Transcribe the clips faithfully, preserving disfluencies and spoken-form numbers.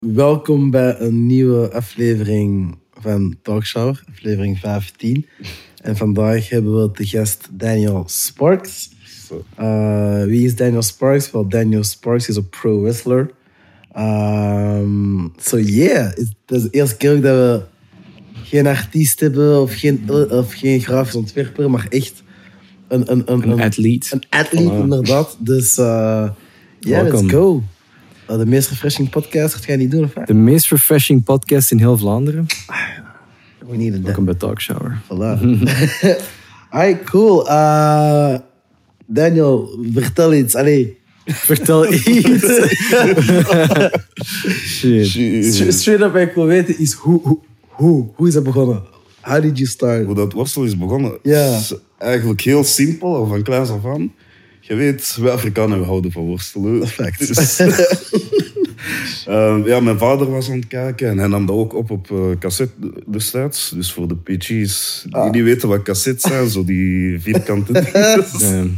Welkom bij een nieuwe aflevering van Talkshower, aflevering vijftien. En vandaag hebben we te gast Daniel Sparks. Uh, wie is Daniel Sparks? Well, Daniel Sparks is a pro wrestler. Um, so yeah, het is de eerste keer ook dat we geen artiest hebben of geen, of geen grafisch ontwerper, maar echt een, een, een, een, een atleet. Een atleet, oh. Inderdaad. Dus ja, uh, yeah, let's go. Uh, de meest refreshing podcast, wat ga je niet doen? Of de meest refreshing podcast in heel Vlaanderen. We need it. Welkom bij Talkshower. Voilà. Alright, cool. Uh, Daniel, vertel iets. Allee. Vertel iets. Shit. Shit. Straight up, ik wil weten is hoe, hoe, hoe, hoe is dat begonnen? How did you start? Hoe dat worstel is begonnen? Ja. Is eigenlijk heel simpel, van kleins af aan. Je weet, wij Afrikanen we houden van worstelen. Fact. Dus, uh, ja, mijn vader was aan het kijken en hij nam dat ook op op uh, cassette destijds. Dus voor de P G's die ah. niet weten wat cassettes zijn, zo die vierkante dingen.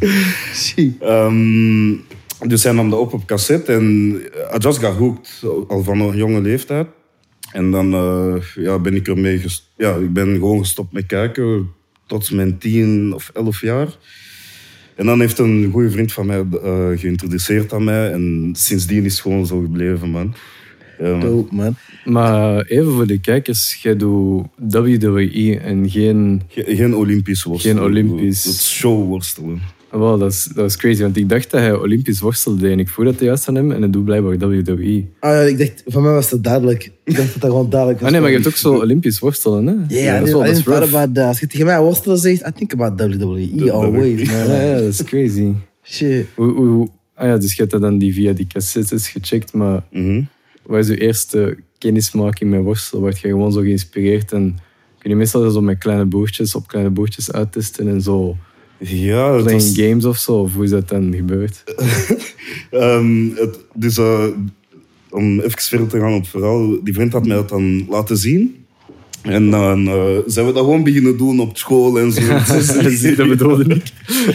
um, dus hij nam dat op op cassette en I just got hooked, al van een jonge leeftijd. En dan uh, ja, ben ik ermee gest- ja, ik ben gewoon gestopt met kijken tot mijn tien of elf jaar. En dan heeft een goede vriend van mij uh, geïntroduceerd aan mij. En sindsdien is het gewoon zo gebleven, man. Ja, man. Dope, man. Maar even voor de kijkers, jij doet W W E en geen... Ge- geen Olympisch worstelen. Geen Olympisch. Dat is showworstelen. Wel, dat is, dat is crazy, want ik dacht dat hij Olympisch worstelde en ik voel dat juist aan hem en hij doet blijkbaar W W E. Ah ja, ik dacht, van mij was dat duidelijk. Ik dacht dat dat gewoon duidelijk was. Ah nee, maar je hebt ook zo Olympisch worstelen, hè? Yeah, ja, dat is wel, dat is rough. Als je tegen mij worstelen zegt, I think about W W E always, man. Ja, ja, dat is crazy. Shit. Hoe, hoe, ah ja, dus je hebt dat dan die via die cassettes gecheckt, maar mm-hmm. wat is je eerste kennismaking met worstelen? Word je gewoon zo geïnspireerd en kun je meestal zo met kleine boertjes op kleine boertjes uittesten en zo... Ja, playing was... games of zo, of hoe is dat dan gebeurd? um, het, dus uh, om even verder te gaan op het verhaal, die vriend had mij dat dan laten zien. En dan uh, zijn we dat gewoon beginnen doen op school en zo. Dat bedoelde ik.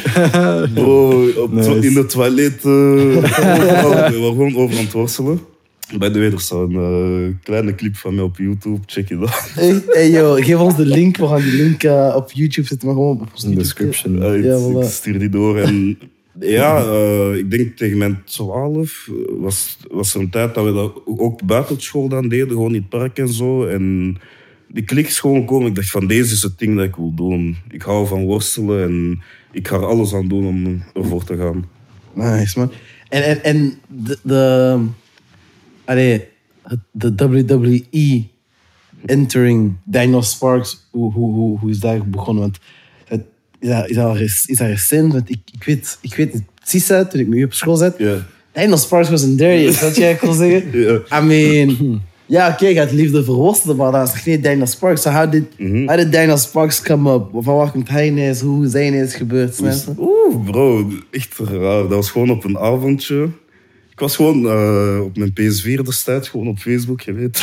Bro, op nice. to- in de toilet, uh, overal, we waren gewoon over aan het worstelen. Bij de er staat een uh, kleine clip van mij op YouTube, check it out. Hey, hey yo, geef ons de link, we gaan die link uh, op YouTube zetten, maar gewoon op de description. Uh, ja, ik, voilà. ik stuur die door en ja, uh, ik denk tegen mijn twaalf was, was er een tijd dat we dat ook buiten school dan deden, gewoon in het park en zo. En die klik is gewoon gekomen. Ik dacht van, deze is het ding dat ik wil doen. Ik hou van worstelen en ik ga er alles aan doen om ervoor te gaan. Nice, man. En, en, en de... de allee, de W W E entering Daniel Sparks, hoe, hoe, hoe, hoe is dat begonnen? Want het, is, dat, is, dat, is dat recent? Want ik, ik weet, ik weet het precies uit toen ik nu op school zat. Yeah. Daniel Sparks was een dare, dat jij kon zeggen. Yeah. I mean, ja, oké, okay, je had liefde voor worstelen, maar dat is geen Daniel Sparks. So how did, mm-hmm. how did Daniel Sparks come up? Van waar komt hij ineens? Hoe is hij ineens gebeurd? Oeh, bro, echt raar. Dat was gewoon op een avondje. Ik was gewoon uh, op mijn P S vier destijds, gewoon op Facebook, je weet.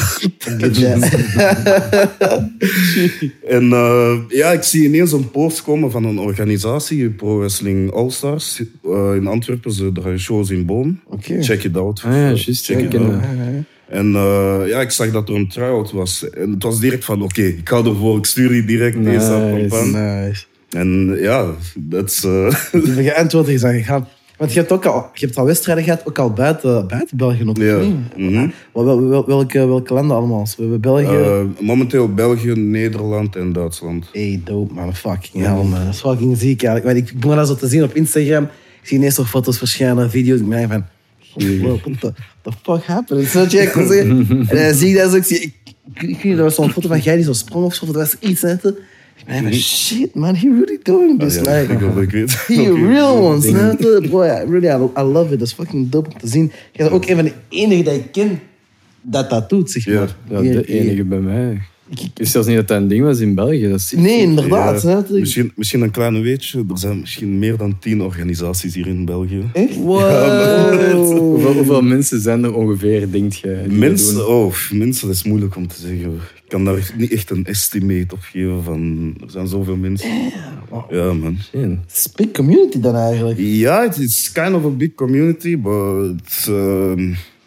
En uh, ja, ik zie ineens een post komen van een organisatie, Pro Wrestling All-Stars, uh, in Antwerpen. Ze draaien shows in Boom. Okay. Check it out. Ah, ja, juist. Check ja, it out. out. En uh, ja, ik zag dat er een try-out was. En het was direct van, oké, okay, ik ga ervoor, ik stuur die direct nice. deze op. Nice. En ja, dat is... Uh... Je geantwoord is gegaan. Want je hebt ook al, je hebt al wedstrijden gehad, ook al buiten, buiten België nog. Ja. Mm-hmm. Wel, wel, wel, welke, welke landen allemaal? We hebben België... Uh, momenteel België, Nederland en Duitsland. Hey, dope, man. Fucking hell, man. Dat is fucking ziek, eigenlijk. Ik begon dat zo te zien op Instagram. Ik zie ineens nog foto's verschijnen, video's. Ik ben van... Wow, what the, the fuck happened? Zo check, zeggen. En dan zie ik dat zo. Ik zie... Ik, ik, ik, er was zo'n foto van jij die zo sprong of zo. Dat was iets, net. Ik ben van, shit, man. He really doing this. Ah, ja, like, ik hoop dat ik weet. he okay. real ones, net. Bro, yeah, really, I, I love it. Dat is fucking dope om te zien. Je bent ook een van de enigen die ik ken dat dat doet, zeg maar. Ja, ja de enige bij mij. Ik wist zelfs niet dat dat een ding was in België. Dat is nee, inderdaad. Ja, hè? Misschien, misschien een klein weetje. Er zijn misschien meer dan tien organisaties hier in België. Echt? Wow. Ja, hoeveel, hoeveel mensen zijn er ongeveer, denk je? Mensen, oh, mensen, dat is moeilijk om te zeggen. Ik kan daar niet echt een estimate op geven van... Er zijn zoveel mensen. Wow. Ja, man. Het is een big community dan eigenlijk. Ja, het is kind of a big community, but... Uh,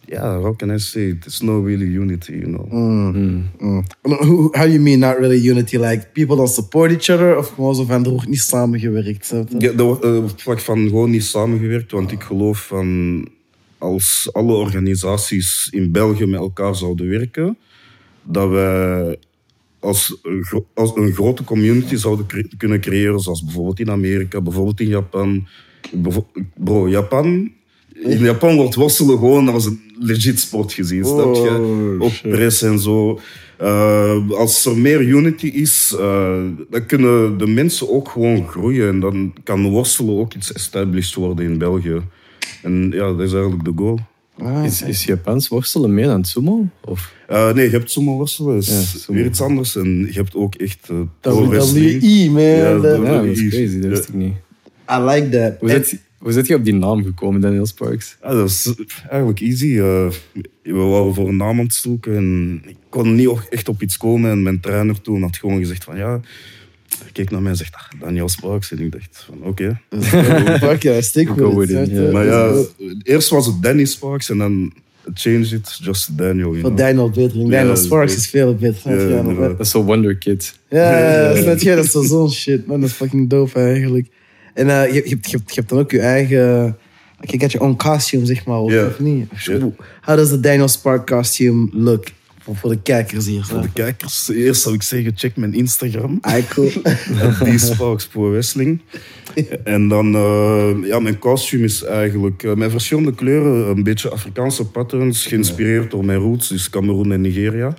yeah, how can I say it? It's not really unity, you know. Mm. How, how do you mean not really unity? Like, people don't support each other? Of gewoon zo van, er wordt niet samengewerkt? Snap je? Ja, er wordt, uh, op het vlak van gewoon niet samengewerkt, want ik geloof van als alle organisaties in België met elkaar zouden werken, dat wij als, een gro- als een grote community zouden cre- kunnen creëren, zoals bijvoorbeeld in Amerika, bijvoorbeeld in Japan. Bevo- Bro, Japan... In Japan wordt worstelen gewoon als een legit sport gezien, snap je? Oh, Ook shit. press en zo. Uh, als er meer unity is, uh, dan kunnen de mensen ook gewoon groeien. En dan kan worstelen ook iets established worden in België. En ja, dat is eigenlijk de goal. Ah, Is, is Japans worstelen meer dan sumo? Of? Uh, nee, je hebt sumo worstelen, dat is Ja, sumo. weer iets anders. En je hebt ook echt uh, W pro-wrestling. W E, man. Ja, That- W W E. Ja, dat is crazy, dat wist ik niet. I like that. Hoe zit, hoe zit je op die naam gekomen, Daniel Sparks? Ja, dat is eigenlijk easy. Uh, we waren voor een naam aan het zoeken en ik kon niet echt op iets komen. En mijn trainer toen had gewoon gezegd van ja... Hij keek naar mij en zegt, ah, Daniel Sparks. En ik dacht van oké. Okay. Fuck yeah, stick with Go it. with it, snap yeah. je? Maar ja, eerst was het Danny Sparks en dan change it just Daniel. You Voor know? Daniel beter. Ja, Daniel dat is Sparks beter. is veel beter. snap je? Ja, Ja, inderdaad. Dat is zo Wonder Kid. Ja, ja, snap je? Dat is zo- zo'n shit, man. Dat is fucking dope, eigenlijk. En eh, je, je, hebt, je, hebt, je hebt dan ook je eigen... Like, you got your own costume, zeg maar, of, Ja. of niet? Ja. How does the Daniel Spark costume look? Voor, voor de kijkers hier. Voor de kijkers, eerst zou ik zeggen, check mijn Instagram. Ah, cool. Die Sparks Pro Wrestling. En dan, uh, ja, mijn costume is eigenlijk uh, met verschillende kleuren, een beetje Afrikaanse patterns, geïnspireerd door mijn roots, dus Cameroen en Nigeria.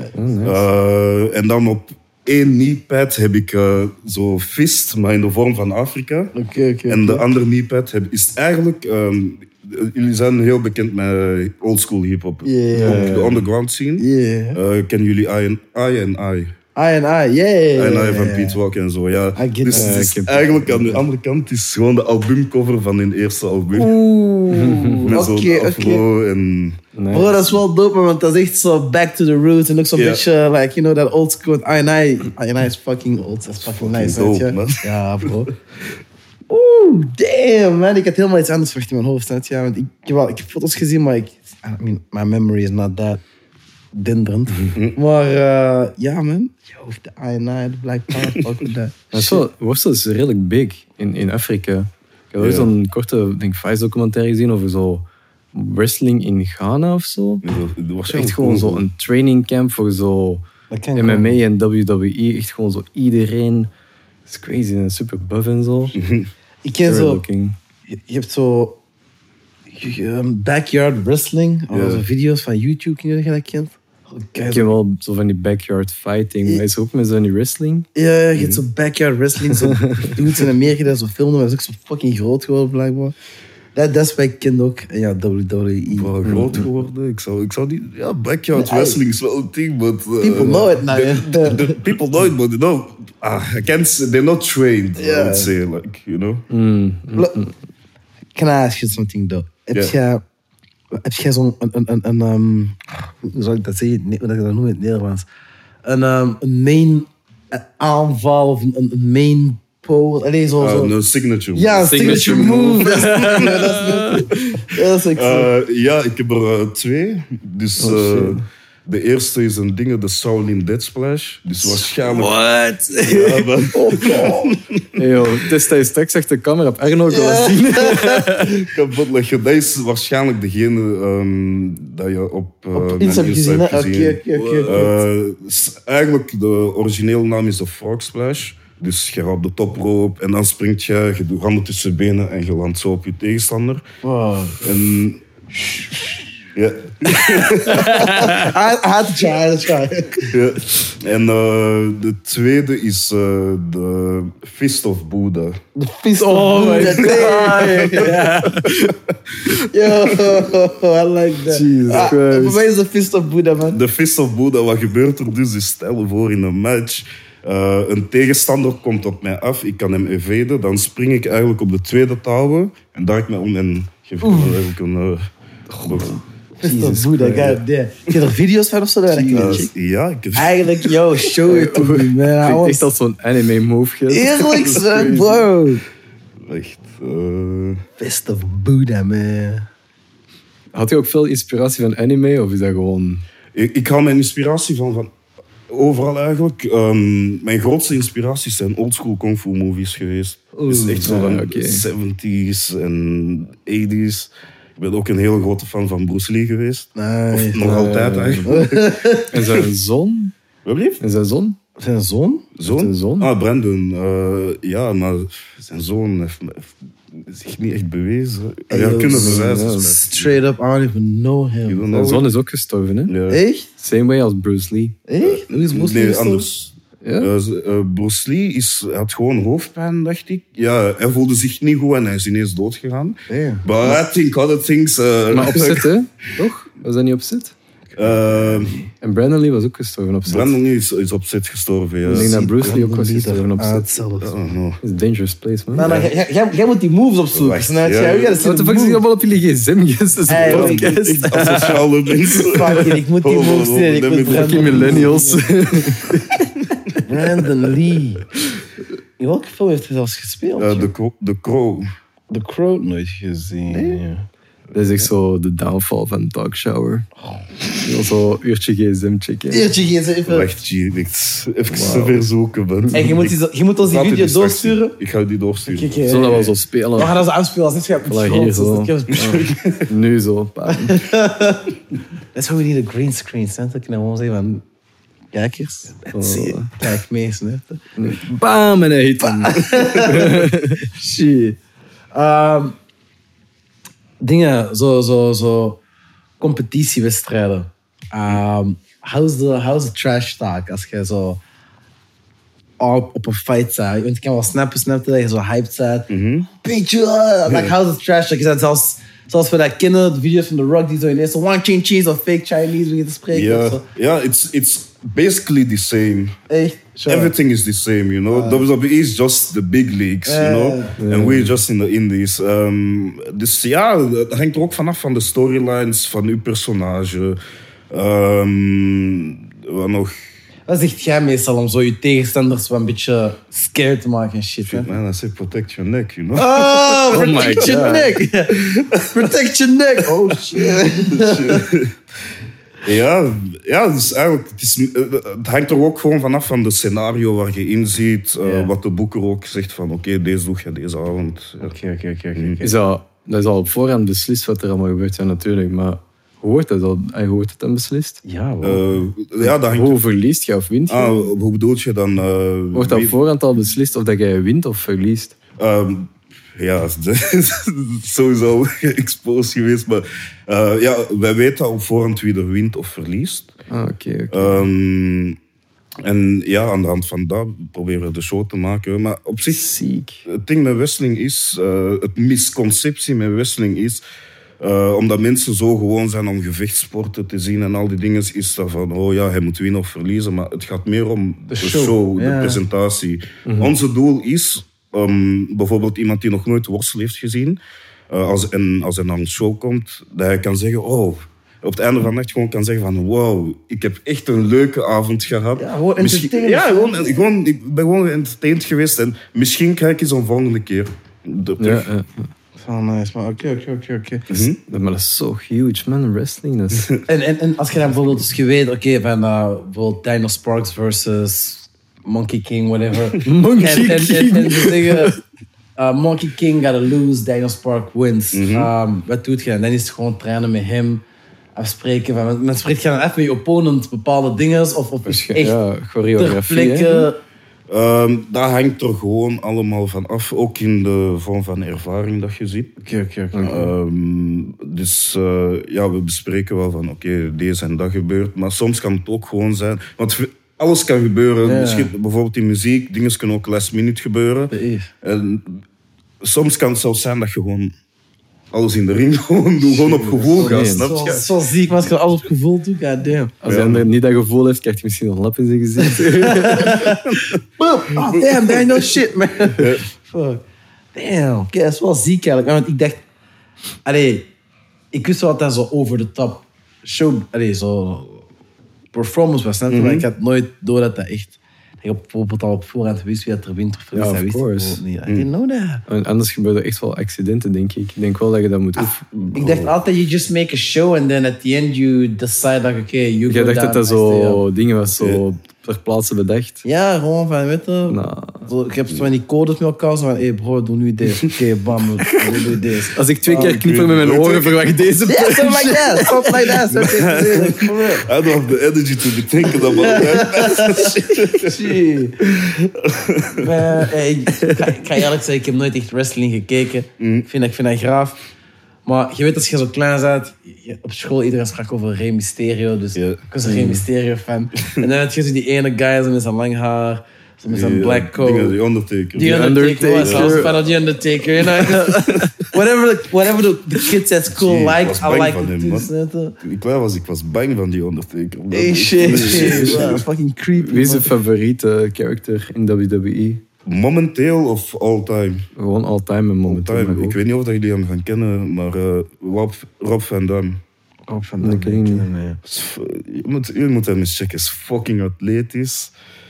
Uh, en dan op één kneepad heb ik uh, zo fist, maar in de vorm van Afrika. Oké, oké. En de andere kneepad heb, is eigenlijk... Um, jullie zijn heel bekend met oldschool hip-hop. Ja. Op de underground scene. Yeah. Uh, kennen jullie I and I? And I? I and I, yeah. I and I van Pete Rock en zo, ja. I get Dus that. het Ja, is ik heb- eigenlijk aan de andere kant is gewoon de albumcover van hun eerste album. Oeh, Met oké, zo'n oké. afro en... Nice. Bro, dat is wel dope, man, want dat is echt zo back to the roots. En ook zo'n Ja. beetje, like, you know, that old school. I and I, I and I is fucking old. Dat is fucking nice, dope, weet je? man. Ja, bro. Oeh, damn, man. Ik had helemaal iets anders verwacht in mijn hoofd, weet je? Want ik, ik, heb wel, ik heb foto's gezien, maar ik... I mean, my memory is not that dinderend. Maar, uh, ja, man. Je hoeft de I and I, de Black Power, fuck with that. Dat is wel, worstelen is redelijk big in, in Afrika. Ik heb ooit Ja. zo'n korte denk, Vice documentaire gezien over zo wrestling in Ghana of zo. Echt gewoon zo een training camp voor zo Dat kan M M A gewoon. en W W E. Echt gewoon zo iedereen. Dat is crazy en super buff en zo. Ik ken Very zo... looking. Je, je hebt zo... um, backyard wrestling. Of Ja. zo video's van YouTube, ken je dat je dat kent? Oh, Ik kijk, ken wel zo van die backyard fighting, maar is er ook met zo'n die wrestling? Ja, je hebt zo backyard wrestling. Zo dudes in Amerika dat zo filmen. Dat is ook zo fucking groot geworden, blijkbaar. Dat, dat is bij kind ook. En ja, W W E. Wel groot geworden. Ik zou, ik zou niet... Ja, backyard Nee, wrestling is wel een ding, but... uh, People know it now, yeah. the people know it, but you know... Ah, I can't say, they're not trained, I Yeah. would say, like, you know? Mm. Look, can I ask you something, though? Heb Ja. jij... Heb jij zo'n... Een, een, een, een, um, hoe zou ik dat zeggen? Nee, hoe dat ik dat noem in het Nederlands? Een, um, een main aanval of een, een main pose. Allee, zo... Ah, zo. een signature. Ja, een signature, Signature move. Dat is ja, dat is ja, dat is echt zo. Uh, ja, ik heb er uh, twee. Dus Oh, uh, shit. de eerste is een ding, de Shaolin Dead Splash. Dus waarschijnlijk... What? Ja, maar- Hey, yo, testa je straks achter de camera op Arno ook wel zien. kapot leggen. Dat is waarschijnlijk degene um, dat je op, uh, Op mijn Insta hebt gezien, hè? hebt gezien. Oké, oké, oké. Uh, s- eigenlijk, de originele naam is de Frog Splash. Dus je gaat op de toproop en dan springt je, je doet handen tussen je benen en je landt zo op je tegenstander. Wow. En... Ja. I, I had to try, I had to try. Ja. En uh, de tweede is uh, de Fist of Buddha. The fist of Oh my Buddha. God. Yo, I like that. Jesus Ah, Christ. Voor mij is de fist of Buddha, man. De Fist of Buddha, wat gebeurt er dus? Dus stel je voor in een match. Uh, een tegenstander komt op mij af, ik kan hem evaden. Dan spring ik eigenlijk op de tweede touw en draai ik me om en geef ik hem eigenlijk een... Uh, box. Fist of Jesus Buddha, Christ. god damn. Heb je er video's van of zo? Dat ik Uh, niet check? ja, ik heb... Eigenlijk, yo, show it to me, man. I Klinkt want- echt als zo'n anime move. Eerlijk, son, bro. Echt... Uh, Fist of Buddha, man. Had je ook veel inspiratie van anime of is dat gewoon... Ik, ik haal mijn inspiratie van, van overal eigenlijk. Um, mijn grootste inspiraties zijn oldschool kung fu movies geweest. Dus echt zo ja, van oké. zeventies en tachtiger. Ik ben ook een hele grote fan van Bruce Lee geweest. Nee. Of nog altijd eigenlijk. En zijn zoon? Wat blieft? En zijn zoon? Zijn zoon? Zoon? Zijn zoon? Ah, Brandon. Uh, ja, maar zijn zoon heeft, heeft zich niet echt bewezen. Ja, Hey, kunnen yo, bewijzen. ja, Straight up, I don't even know You him. don't Zijn know zoon it? is ook gestorven, hè? Ja. Echt? Same way als Bruce Lee. Echt? Hoe is Bruce Lee Nee, gestorven? anders. Ja? Uh, uh, Bruce Lee is, had gewoon hoofdpijn, dacht ik. Ja, hij voelde zich niet goed en hij is ineens doodgegaan. Damn. But I think other things... Uh, Maar opzet, hè? Toch? Was dat niet opzet? Uh, En Brandon Lee was ook gestorven opzet. Brandon Lee is, is op zit gestorven, ja. Ik denk dat Bruce Lee ook was Brandon Lee gestorven daar- op ah, set. hetzelfde. Oh, no. It's a dangerous place, man. Nou, nou, jij- jij- Jij moet die moves opzoeken. Wacht, Snap je? ja. Jij gaat What the fuck is hier allemaal op jullie gsm, guys? Hey, Dat ik- is een podcast. Ik asociale mensen. Fuck it, ik moet die Oh, moves oh, zien. Ik oh, moet let me- Brandon Fucking millennials. Brandon Lee. In welke film heeft hij zelfs gespeeld? Uh, de, Cro- de Crow. The Crow nooit gezien. Ja. Dat is echt zo de downfall van Dog Shower. Je wil zo uurtje gsm checken. Eertje geef ze even. Wacht, G, niks. Even te verzoeken, Ben. En je moet, die, je moet ons die Laat video die straks doorsturen. zien. Ik ga die doorsturen. Kijk, eh, Zullen we wel zo spelen? we gaan dat zo afspelen als het gaat met Voilà, grond, hier zoals zo. dat ik- Nu zo. Bam. That's why we need a green screen. Snap je? Dan kunnen we gewoon zeggen van... Kijkers, that's it. Kijk mee, snap je? Bam, en hij hit hem. Shit. Um, dingen, zo, zo, zo... Competitiewedstrijden. Um, how's the, how's the trash talk? Als je zo... Op, op een fight bent. Want je kan wel snappen, snappen dat je zo hyped bent. Beetje, uh, like how's the trash talk? Je bent zelfs... Zoals we dat kennen, de video's van The Rock, die zo ineens zo one chin cheese of fake Chinese beginnen te spreken. of Ja, zo. ja, it's, it's basically the same. Echt? Sure. Everything is the same, you know. W W E is just the big leagues, you know. And we're just in the indies. Um, dus ja, het hangt er ook vanaf van de storylines, van uw personage. Um, wat nog? Wat zegt jij meestal om zo je tegenstanders wel een beetje scared te maken en shit? Hè? Man, I say protect your neck, you know. Oh, protect my your God. neck. Protect your neck. Oh shit. Ja, ja dus eigenlijk, het, is, het hangt er ook gewoon vanaf van de scenario waar je in ziet. Uh, Ja. Wat de boeker ook zegt van, oké, okay, deze doe je deze avond. Ja. Oké, oké, oké, oké. Is dat, dat is al op voorhand beslist wat er allemaal gebeurt, ja, natuurlijk. Maar hoe wordt dat dan? Hoe wordt het dan beslist? Ja, wow. Uh, ja, dat hangt... Hoe verliest je of wint je? Ah, hoe bedoel je dan? Uh, Wordt dat op wie- voorhand al beslist of dat jij wint of verliest? Ehm, ja, sowieso exposed geweest. Maar uh, ja, wij weten op voorhand wie er wint of verliest. Ah, oké, oké. Ehm, en ja, aan de hand van dat proberen we de show te maken. Maar op zich, Ziek. het ding met wrestling is, uh, het misconceptie met wrestling is, uh, omdat mensen zo gewoon zijn om gevechtssporten te zien en al die dingen, is dat van, oh ja, hij moet winnen of verliezen. Maar het gaat meer om de, show, show, ja. de presentatie. Onze doel is, um, bijvoorbeeld iemand die nog nooit worstel heeft gezien, uh, als, en als hij naar een show komt, dat hij kan zeggen, oh... Op het einde van de nacht gewoon kan zeggen van... Wow, ik heb echt een leuke avond gehad. Ja, gewoon Misschien- entertainend. Ja, gewoon, gewoon, ik ben gewoon entertained geweest. En misschien kijk je zo'n volgende keer. De- Ja, ja. Oh, nice, maar oké, oké, oké, oké. Mhm. Dat- Maar dat is zo huge, man. Wrestling, dat is... En, en, en als je dan bijvoorbeeld dus je weet, oké, van uh, bijvoorbeeld Dino Sparks versus Monkey King, whatever. Monkey en, en, King. En, en ze zeggen, uh, Monkey King gotta lose, Dino Spark wins. Um, wat doet je dan? Dan is het gewoon trainen met hem, afspreken. Van, dan spreekt je dan even met je opponent bepaalde dingen, of, of is het echt Ja, ter choreografie, hè. plekke... Ehm, dat hangt er gewoon allemaal van af. Ook in de vorm van ervaring dat je ziet. Oké, oké, oké. Ehm, dus eh, ja, we bespreken wel van... Oké, deze en dat gebeurt. Maar soms kan het ook gewoon zijn... Want alles kan gebeuren. Ja. Misschien, bijvoorbeeld in muziek. Dingen kunnen ook last minute gebeuren. En soms kan het zelfs zijn dat je gewoon alles in de ring gewoon doet. Gewoon op gevoel gaat, Nee, snap Zo, je? zo ziek, maar als je alles op gevoel doet, god damn. Als hij er niet dat gevoel heeft, krijgt hij misschien nog een lap in zijn gezicht. Oh, damn, that ain't no shit, man. Fuck. Damn. Oké, dat is wel ziek eigenlijk. Want ik dacht... Allee, ik wist wel dat dat zo over de top show... Allee, zo... Performance was. Net, maar ik had nooit door dat dat echt... Je hebt bijvoorbeeld al op voorhand wist wie dat er wint of verliest. Ja, Hij of wist het course. bijvoorbeeld niet. I didn't know that. En anders gebeuren er echt wel accidenten, denk ik. Ik denk wel dat je dat moet oefenen. Ik dacht altijd, you just make a show and then at the end you decide that, oké, okay, you go Jij dacht down, dat dat I stay zo up. dingen was, zo ter plaatse bedacht. Ja, gewoon van, weet je... Nou, Zo, ik heb zo van die codes met elkaar, zo van, hé hey bro, doe nu deze. Oké, okay, bam, doe nu deze. als ik twee Oh, keer ik knippen met weet mijn het. oren, verwacht ik deze Yeah, punch. something like that, something like that. Something like that. I don't have the energy to be thinking about that. Shit. Maar, hey, ik, ga, ik ga eerlijk zeggen, ik heb nooit echt wrestling gekeken. Ik, vind, ik vind dat graaf. Maar je weet, als je zo klein bent, je- op school iedereen sprak over Rey Mysterio. Dus Ja. ik was een Rey Mysterio fan. En dan had je zo die ene guy zo met zijn lang haar, zo met zijn Die, black eh, coat. dingen, die Undertaker. Die The Undertaker was. Undertaker. I was a fan of The Undertaker. You know? whatever the, whatever the, the kid says cool, Gee, ik like, was I bang like van it hem, too. man. snap je? Toen ik klein was, ik was bang van die Undertaker. Hey shit, shit. Wow, fucking creepy. Wie is je man. favoriete character in W W E? Momenteel of all time? Gewoon all-time en momenteel. Time. maar Ik ook. weet niet of dat jullie hem gaan kennen, maar uh, Rob, Rob Van Damme. Oh, van Dat dat ken ik niet. Je moet, je moet hem eens checken. Is fucking atletisch.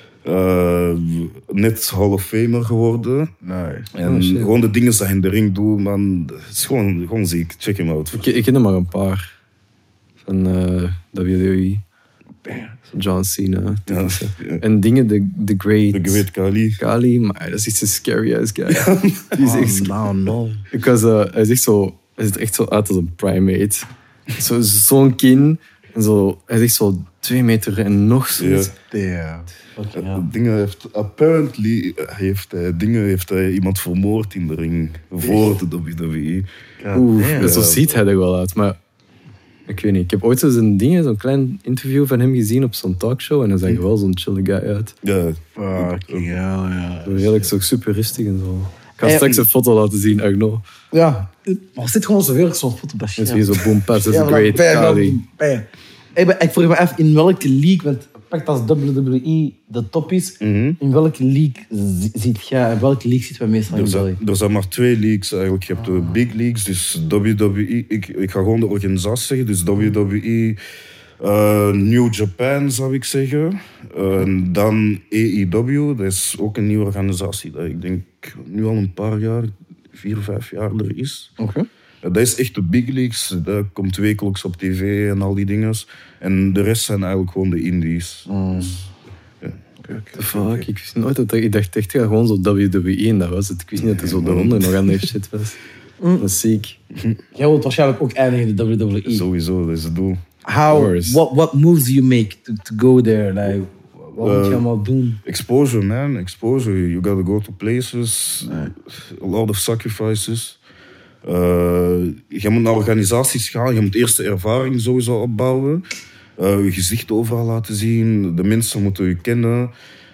Uh, net Hall of Famer geworden. Nice. En Oh, shit. gewoon de dingen die hij in de ring doet, man. Het is gewoon, gewoon ziek. Check hem out. Ik, ik ken er maar een paar van uh, W W E. John Cena. Ja, ja. En dingen, de, the Great. De Great Khali. Kali, maar dat is echt een scary ass guy. Die is echt Oh, no, no. Ik was, uh, hij, is echt zo, hij ziet er echt zo uit als een primate. Zo- Zo'n kin. En zo, hij is echt zo twee meter en nog zoiets. Ja. Damn. Fucking hell. Dingen heeft, apparently heeft hij, dingen heeft hij iemand vermoord in de ring. Voor de W W E. Oeh, damn. zo ziet hij er wel uit. Maar ik weet niet, ik heb ooit zo zijn dingen, zo'n klein interview van hem gezien op zo'n talkshow. En dan zag je wel zo'n chille guy uit. Ja, Fucking hell, ja. Zo redelijk zo super rustig en zo. Ik ga Eh, straks een foto laten zien, Agno. Ja. Maar zit gewoon zo weer zo'n foto bij Dat is weer zo boom, pass is Ja, maar great, bam, Kali. bam. Hey, maar ik vroeg me af, in welke league, want pak als W W E de top is, in welke league zi- ziet jij, in welke league zitten we meestal in er zijn, België? er zijn maar twee leagues eigenlijk. Je hebt de big leagues, dus W W E. Ik, ik ga gewoon de organisatie zeggen. Dus W W E, uh, New Japan zou ik zeggen. Uh, en dan A E W, dat is ook een nieuwe organisatie. Dat ik denk nu al een paar jaar, vier, vijf jaar er is. Oké. Ja, dat is echt de big leagues. Dat komt wekelijks op tv en al die dingen. En de rest zijn eigenlijk gewoon de indies. Dus, ja. The fuck, ik wist nooit dat er, ik dacht echt ja, gewoon zo W W E en dat was het. Ik wist niet dat er zo daaronder nog andere shit was. Dat is ziek. Jij wilt waarschijnlijk ook eindigen in de W W E. Sowieso, dat is het doel. How, course. what, what moves do you make to, to go there? Like, wat moet je Uh, allemaal doen? Exposure, man. Exposure. You gotta go to places. A lot of sacrifices. Uh, je moet naar organisaties gaan. Je moet eerst de ervaring sowieso opbouwen. Uh, je gezicht overal laten zien. De mensen moeten je kennen.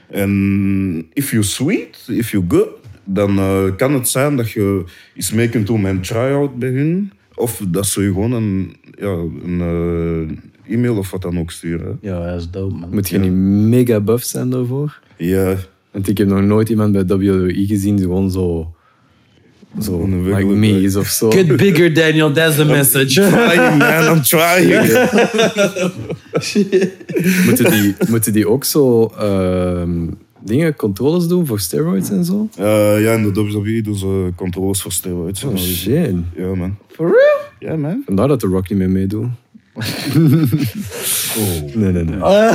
En if you sweet, if you good, dan uh, kan het zijn dat je iets mee kunt doen met een try-out bij hun. Of dat ze je gewoon een, ja, een uh, e-mail of wat dan ook sturen. Ja, dat is dope, man. Moet je niet mega buff zijn daarvoor? Ja. Want ik heb nog nooit iemand bij W W E gezien die gewoon zo... Zo, Gewoon een like regular me guy. is of zo. Get bigger, Daniel, that's the message. Trying, man, I'm trying. Moeten die, moeten die ook zo ehm, dingen, controles doen voor steroids en zo? Uh, ja, in de W W E doen ze controles voor steroids. Oh shit. Ja, man. For real? Ja, man. Vandaar dat de Rock niet meer meedoet. Oh. Nee, nee, nee.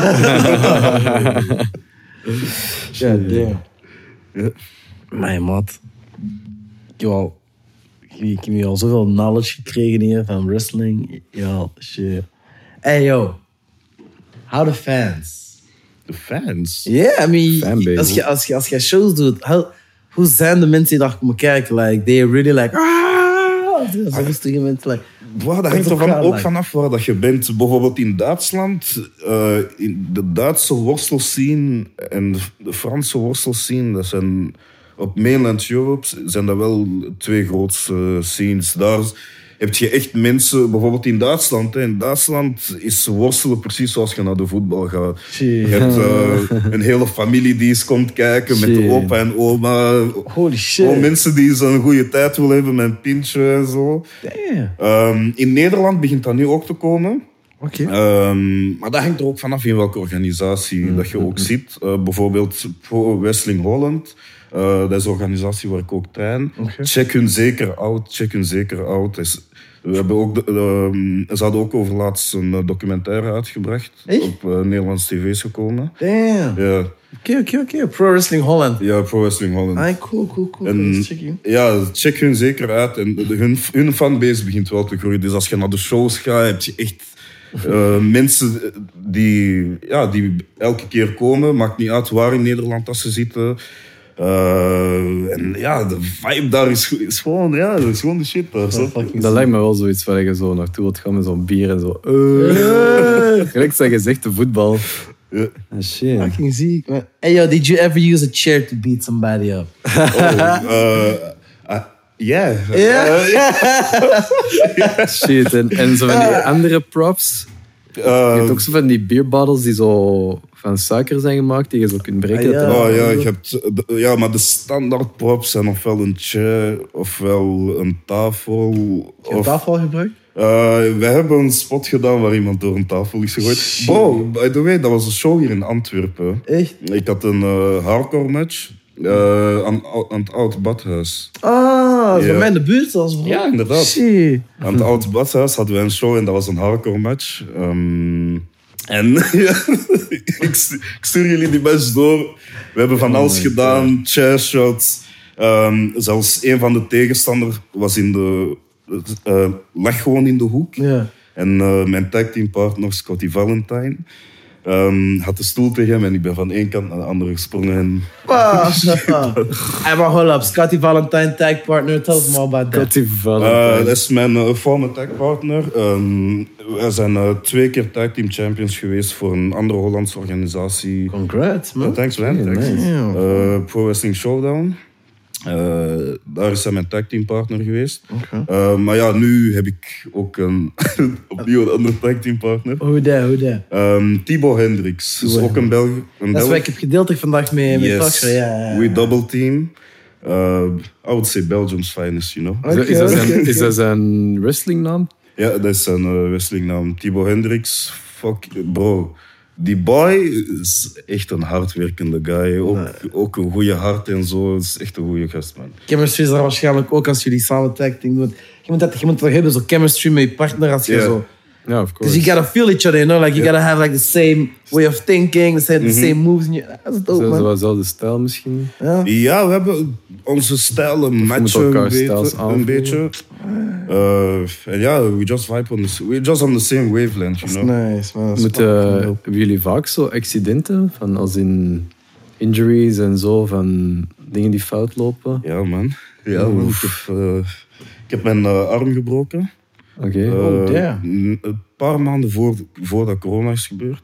Ja, damn. Ja. Mijn maat. Ik heb al, ik heb nu al zoveel knowledge gekregen hier van wrestling. Ja, shit. Hey, yo. How the fans? De fans. Yeah, I mean, Fanbase. als je, als je, als je shows doet, how, hoe zijn de mensen die daar komen kijken? Like, they really like, ah, zo rustige mensen, like, Wow, dat hangt er van, ook vanaf waar dat je bent. Bijvoorbeeld in Duitsland, uh, in de Duitse worstelscene en de Franse worstelscene, dat zijn op mainland Europe zijn dat wel twee grootste scenes. Daar heb je echt mensen, bijvoorbeeld in Duitsland. Hè. In Duitsland is worstelen precies zoals je naar de voetbal gaat. Shit. Je hebt uh, een hele familie die eens komt kijken met de Shit. opa en oma. Holy shit. Gewoon mensen die zo'n goede tijd willen hebben met een pintje en zo. Damn. Um, in Nederland begint dat nu ook te komen. Oké. Um, maar dat hangt er ook vanaf in welke organisatie mm-hmm. dat je ook zit. Uh, bijvoorbeeld Pro Wrestling Holland. Uh, dat is een organisatie waar ik ook train. Okay. Check hun zeker out. Check hun zeker out. Is, we hebben ook de, um, ze hadden ook over laatst een documentaire uitgebracht. Echt? Op uh, Nederlands tv's gekomen. Damn. Ja. Oké, oké, oké. Pro Wrestling Holland. Ja, Pro Wrestling Holland. Ah, cool, cool, cool. En, check ja, check hun zeker uit. En de, hun, hun fanbase begint wel te groeien. Dus als je naar de shows gaat, heb je echt uh, mensen die, ja, die elke keer komen. Maakt niet uit waar in Nederland dat ze zitten. Uh, en ja, de vibe daar is, is gewoon, ja, dat is gewoon de shit daar. Zo. Dat lijkt me wel zoiets waar je zo naartoe wilt gaan met zo'n bier en zo. Uh, gelijk zeg je zegt de voetbal. Yeah. Ah, shit. Fucking ziek, man. Hey, yo, did you ever use a chair to beat somebody up? Oh, uh, uh, yeah. Yeah? Uh, shit, en, en zo van die andere props. Uh, je hebt ook zo van die bierbottles die zo van suiker zijn gemaakt, die je zo kunt breken. Ah, ja. Oh ja, je hebt, ja, maar de standaard props zijn ofwel een chair, ofwel een tafel. Heb je een tafel gebruikt? Uh, we hebben een spot gedaan waar iemand door een tafel is gegooid. Bro, by the way, dat was een show hier in Antwerpen. Echt? Ik had een uh, hardcore match uh, aan, aan het Oud Badhuis. Ah, Ja. bij mij in de buurt zelfs. Bro. Ja, inderdaad. Shit. Aan het Oud Badhuis hadden we een show en dat was een hardcore match. Um, en ja, ik, stu- ik stuur jullie die match door. We hebben van alles gedaan, chair shots. Um, zelfs een van de tegenstanders was in de... Uh, lag gewoon in de hoek. Ja. En uh, mijn tagteampartner, Scotty Valentine, um, had de stoel tegen hem en ik ben van één kant naar de andere gesprongen. En... Ah, hey, maar hold up. Scotty Valentine, tag partner. Tell us more about that. Scotty Valentine. Uh, dat is mijn uh, former tagpartner. Um, wij zijn uh, twee keer tagteam champions geweest voor een andere Hollandse organisatie. Congrats, man. Uh, thanks, man. Yeah, Thanks. nice. Uh, Pro Wrestling Showdown. Uh, daar is hij mijn tagteampartner geweest. Okay. Uh, maar ja, nu heb ik ook een, opnieuw een andere tagteampartner. Hoe dat, hoe dat? Um, Thibaut Hendricks. Dat is ook een Belg. Een Dat is Belg. waar ik heb gedeeld vandaag mee met Yes. Talkshow. Ja, ja, ja. We double team. Uh, I would say Belgium's finest, you know. Is dat- is, dat Oké, zijn, oké, is oké. dat zijn wrestlingnaam? Ja, dat is zijn uh, wrestlingnaam. Thibaut Hendricks. Fuck, bro. Die boy is echt een hardwerkende guy. Ook, Nee. ook een goede hart en zo. Is echt een goede gast, man. Chemistry is er waarschijnlijk ook als jullie samen tag team doen. Je moet dat, je moet dat hebben, zo chemistry met je partner als je Ja. zo... Ja, of Because course. you gotta feel each other, you know? Like, you gotta have like the same way of thinking, the same, the same moves. And you, that's dope, Zo- man. zo- Dezelfde stijl misschien. Ja. Ja, we hebben onze stijlen matchen moeten elkaar een stijls beetje. aanvoelen. Een beetje. Uh, en ja, we just vibe on the, we're just on the same wavelength, you That's know. nice, man. That's Moet, fucking uh, dope. hebben jullie vaak zo accidenten? Van als in injuries en zo, van dingen die fout lopen? Ja, man. Ja, man. Ik, heb, uh, ik heb mijn uh, arm gebroken. Oké. Uh, Oh, damn. n- Een paar maanden voor, voordat corona is gebeurd.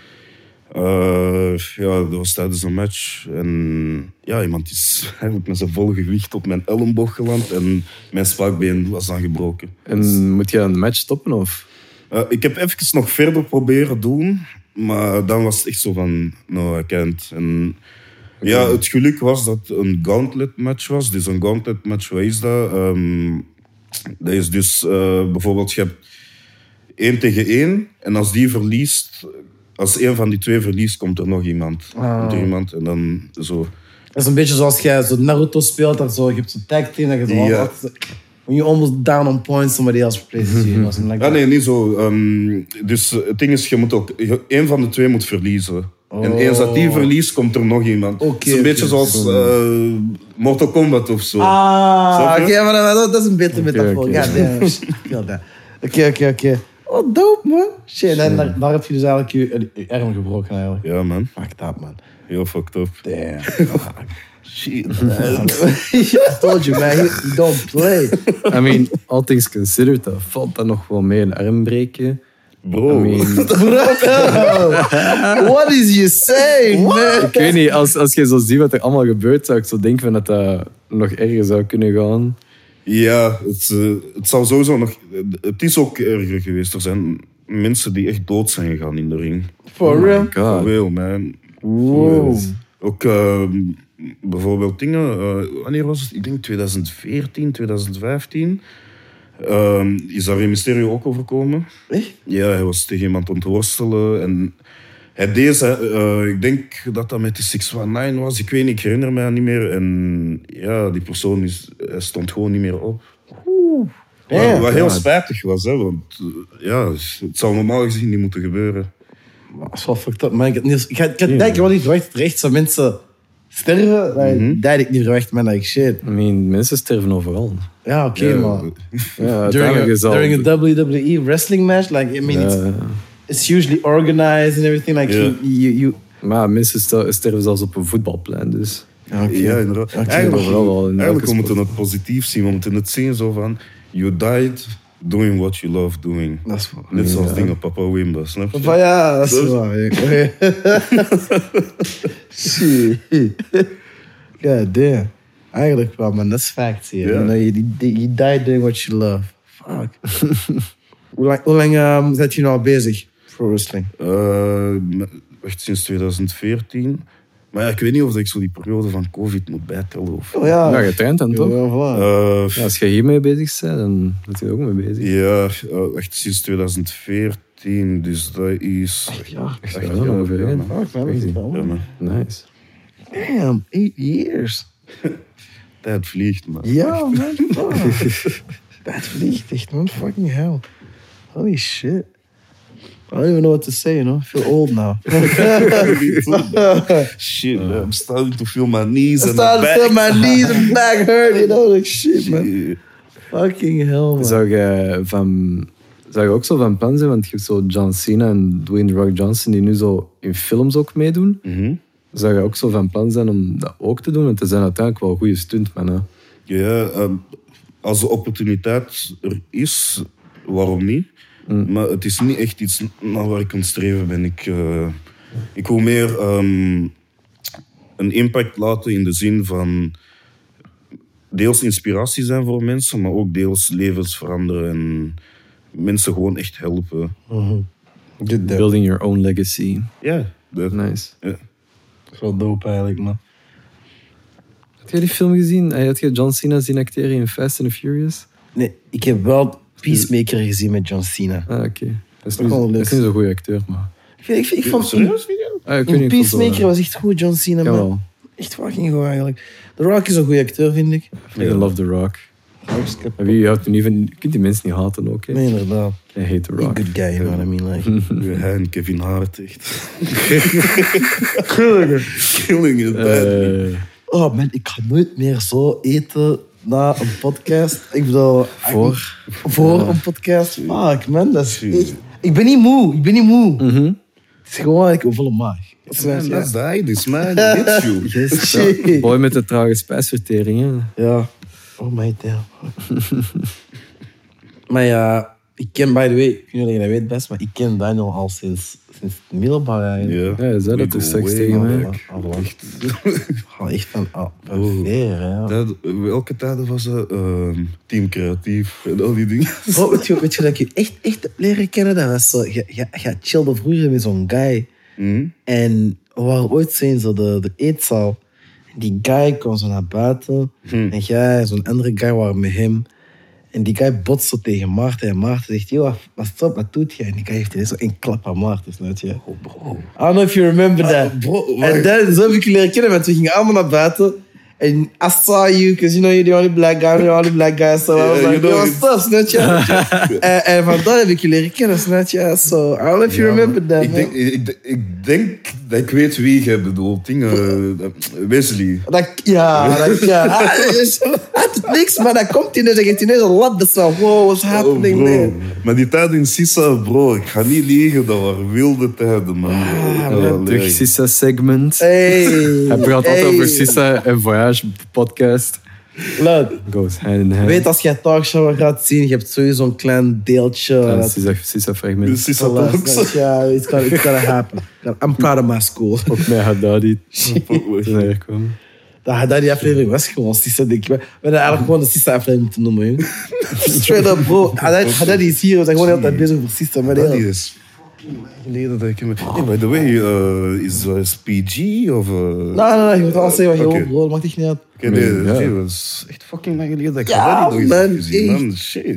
Uh, ja, dat was tijdens een match. En ja, iemand is eigenlijk met zijn volle gewicht op mijn elleboog geland. En mijn spaakbeen was dan gebroken. En moet je dan de match stoppen? Of? Uh, ik heb even nog verder proberen doen. Maar dan was het echt zo van, no, I can't. En ja, het geluk was dat het een gauntlet match was. Dus een gauntlet match, wat is dat? Um, dat is dus uh, bijvoorbeeld, je hebt één tegen één. En als die verliest, als één van die twee verliest, komt er nog iemand. Ah. Komt er iemand en dan zo. Dat is een beetje zoals jij zo Naruto speelt, dat zo, je hebt zo'n tag team, dat je zo... Ja. altijd- when you almost down on points, somebody else replaces you. or something like Ah that. nee, niet zo. Um, dus uh, het ding is, je moet ook, je- één van de twee moet verliezen. En Oh. eens dat die verliest, komt er nog iemand. Oké, het is een beetje oké. zoals uh, Mortal Kombat of zo. Ah, Snap oké, je? maar dat, dat is een betere metafoor. oké. God damn. Feel that. Oké, oké, oké. Oh, dope, man. Shit, en daar, daar heb je dus eigenlijk je, je arm gebroken, eigenlijk. Ja, man. Fuck that, man. Heel fucked up. Damn. Shit. I told you, man. You don't play. I mean, all things considered, dat valt dan nog wel mee, een arm breken. Bro. I mean, What is you saying, man? ik weet niet, als, als je zo ziet wat er allemaal gebeurt, zou ik zo denken van dat dat nog erger zou kunnen gaan. Ja, het, uh, het zou sowieso nog... Het is ook erger geweest. Er zijn mensen die echt dood zijn gegaan in de ring. For real? For God. real, man. Wow. Ook uh, bijvoorbeeld dingen... Uh, wanneer was het? Ik denk twintig veertien, twintig vijftien. Um, is daar Rey Mysterio ook overkomen? Echt? Ja, hij was tegen iemand aan het worstelen. En hij deed, uh, ik denk dat dat met de zes een negen was. Ik weet niet, ik herinner me niet meer. En ja, die persoon is, hij stond gewoon niet meer op. Oeh. Wat, Ja, wat heel ja. spijtig was, hè, want uh, ja, het zou normaal gezien niet moeten gebeuren. Dat is wel fucked up, man. Ik had, niet, ik had, ik had denk ik wel niet verwacht dat er echt zo mensen sterven. Mm-hmm. Dat had ik niet verwacht, man. Like shit. I mean, mensen sterven overal. Ja, oké, okay, Ja. maar... Ja, uiteindelijk During, is a, al... during a W W E wrestling match, like, I mean, Ja, it's, ja. it's usually organized and everything. Like, Ja. you, you, you... Maar mensen ster- sterven zelfs op een voetbalplein, dus... Ja, oké. Ja, inderdaad. Oké, Eigenlijk, overal wel in eigenlijk elke we moeten sport. het positief zien. We moeten het zien zo van... You died doing what you love doing. Dat is waar. Net zoals Ja. dingen Papa Wimba, snap je? Van ja, dat is Dus- waar. ja. Shit. God damn. Eigenlijk wel, man. Dat is fact hier. Ja. You, know, you, you die doing what you love. Fuck. Hoe lang, hoe lang um, zit je nou al bezig voor wrestling? Uh, echt sinds twintig veertien. Maar ja, ik weet niet of ik zo die periode van COVID moet bijtellen. Of... Oh ja. Ja, je traint dan toch? Ja, voilà. Uh, Ja, als je hiermee bezig bent, dan ben je er ook mee bezig. ja, uh, echt sinds twintig veertien. Dus dat is... Ja. Echt Echt, wel, ja, ongeveer, ja, hè? man. Fuck, man. Dat is Crazy. wel, Ja, man. man. Nice. Damn, eight years. Tijd vliegt, man. Ja, man. Fuck. Dat vliegt echt, man. Fucking hell. Holy shit. I don't even know what to say, you know. I feel old now. Shit, man. I'm starting to feel my knees I and my started to back. feel my knees and back hurt, you know. Like shit, man. Yeah. Fucking hell, man. Zou je, van, zou je ook zo van plan zijn? Want je hebt zo John Cena en Dwayne The Rock Johnson die nu zo in films ook meedoen. Mhm. Zou je ook zo van plan zijn om dat ook te doen? Want ze zijn uiteindelijk wel goede stuntmannen. Ja, um, als de opportuniteit er is, waarom niet? Mm. Maar het is niet echt iets naar waar ik aan het streven ben. Ik, uh, ik wil meer um, een impact laten in de zin van deels inspiratie zijn voor mensen, maar ook deels levens veranderen en mensen gewoon echt helpen. Good deal. Building your own legacy. Ja, dat. Nice. Ja. Dat is wel dope eigenlijk, man. Heb je die film gezien? Heb je John Cena zien acteren in Fast and the Furious? Nee, ik heb wel Peacemaker gezien met John Cena. Ah, oké. Okay. Dat is Dat niet- is wel dat leuk. is niet zo'n goede acteur, maar... Ik, vind, ik, vind- ik vond Serieus? Ah, ik weet in niet of het zo- Peacemaker was echt goed, John Cena, Kan man. wel. Echt fucking goed eigenlijk. The Rock is een goede acteur, vind ik. Ik love The Rock. Maar wie houdt er niet van... Je kunt die mensen niet haten ook, hè? Nee, inderdaad. I hate The A Rock. good guy, you know what I mean? Like. Hij en Kevin Hart, echt. Killing it, bad. Eh, Oh man, ik ga nooit meer zo eten na een podcast. Ik bedoel... voor? Voor een podcast. Fuck, man. Dat is echt... Ik ben niet moe. Ik ben niet moe. Mhm. Het is gewoon ik een volle maag. Dat is Man, ja. that's the idea, man. Hits you. Yes, Ja, shit. boy met de trage spijsvertering, hè? Ja. Oh my damn. Maar ja, ik ken, by the way, ik weet niet of je dat weet best, maar ik ken Daniel al sinds, sinds het middelbaar eigenlijk. Ja, Ja, je zei dat We er go seks way tegen mij. back. Al lang. Al echt van, ah, van Oh. ver, hè. Dat, welke tijden was dat? Ehm, team Creatief en al die dingen. Oh, weet, je, weet je dat ik je echt, echt heb leren kennen? Dat was zo, je, je, je chillde vroeger met zo'n guy. Mhm. En we waren ooit zo in zo de, de eetzaal. En die guy kwam zo naar buiten. Hm. En jij en zo'n andere guy waren met hem. En die guy botst zo tegen Maarten. En Maarten zegt, yo, wat stop, wat doet je? En die guy heeft ineens zo een klap aan Maarten, snap je? Oh, bro. I don't know if you remember that. bro, En dan, zo heb ik je leren kennen, want we gingen allemaal naar buiten. And I saw you, because you know you're the only black guy, the only black guy. So I was Yeah, like, you know yo, what's up, snap je? En, en vandaar heb ik je leren kennen, snap je? So, I don't know if you remember that, Ik man. denk, ik, ik denk dat ik weet wie je bedoelt. Dingen, eh, Wesley. Dat, ja, dat kan. Hij is- hij doet niks, maar dan komt hij ineens en geeft hij ineens een lap. Dat is wel, wow, what's happening, Oh, bro. man? Maar die tijd in Sissa, bro, ik ga niet liegen, dat waren wilde tijden, man. Ah, Ja, Terug leuk. Sissa-segment. Hey. Hij praat hey. altijd over Sissa en Voyage podcast. Look, Goes hand in hand. weet als jij talkshow gaat zien, je hebt sowieso een klein deeltje. Ja, dat- Sissa- Sissa-fragment. Dus Sissa Voilà, Talks. snap je? Ja, it's gonna, it's gonna happen. I'm proud of my school. Ook met Haddadi. Toen hij er kwam. Dat, dat die aflevering was gewoon Sissa, denk ik. We hadden eigenlijk gewoon de Sissa-aflevering moeten noemen, jong. Straight up, bro. Haddad is hier, we zijn gewoon de hele tijd bezig over Sissa. Maar Dat ja. is geleden dat ik hem... Hey, by the way, uh, is dat P G of... Uh... Nee, nee, nee, je moet alles zeggen wat je Oké. wil, bro. Dat maakt echt niet uit. Oké, nee, Ja. nee, dat is echt fucking lang geleden dat ik Ja, dat nog eens man, heb gezien, echt. man. Shit.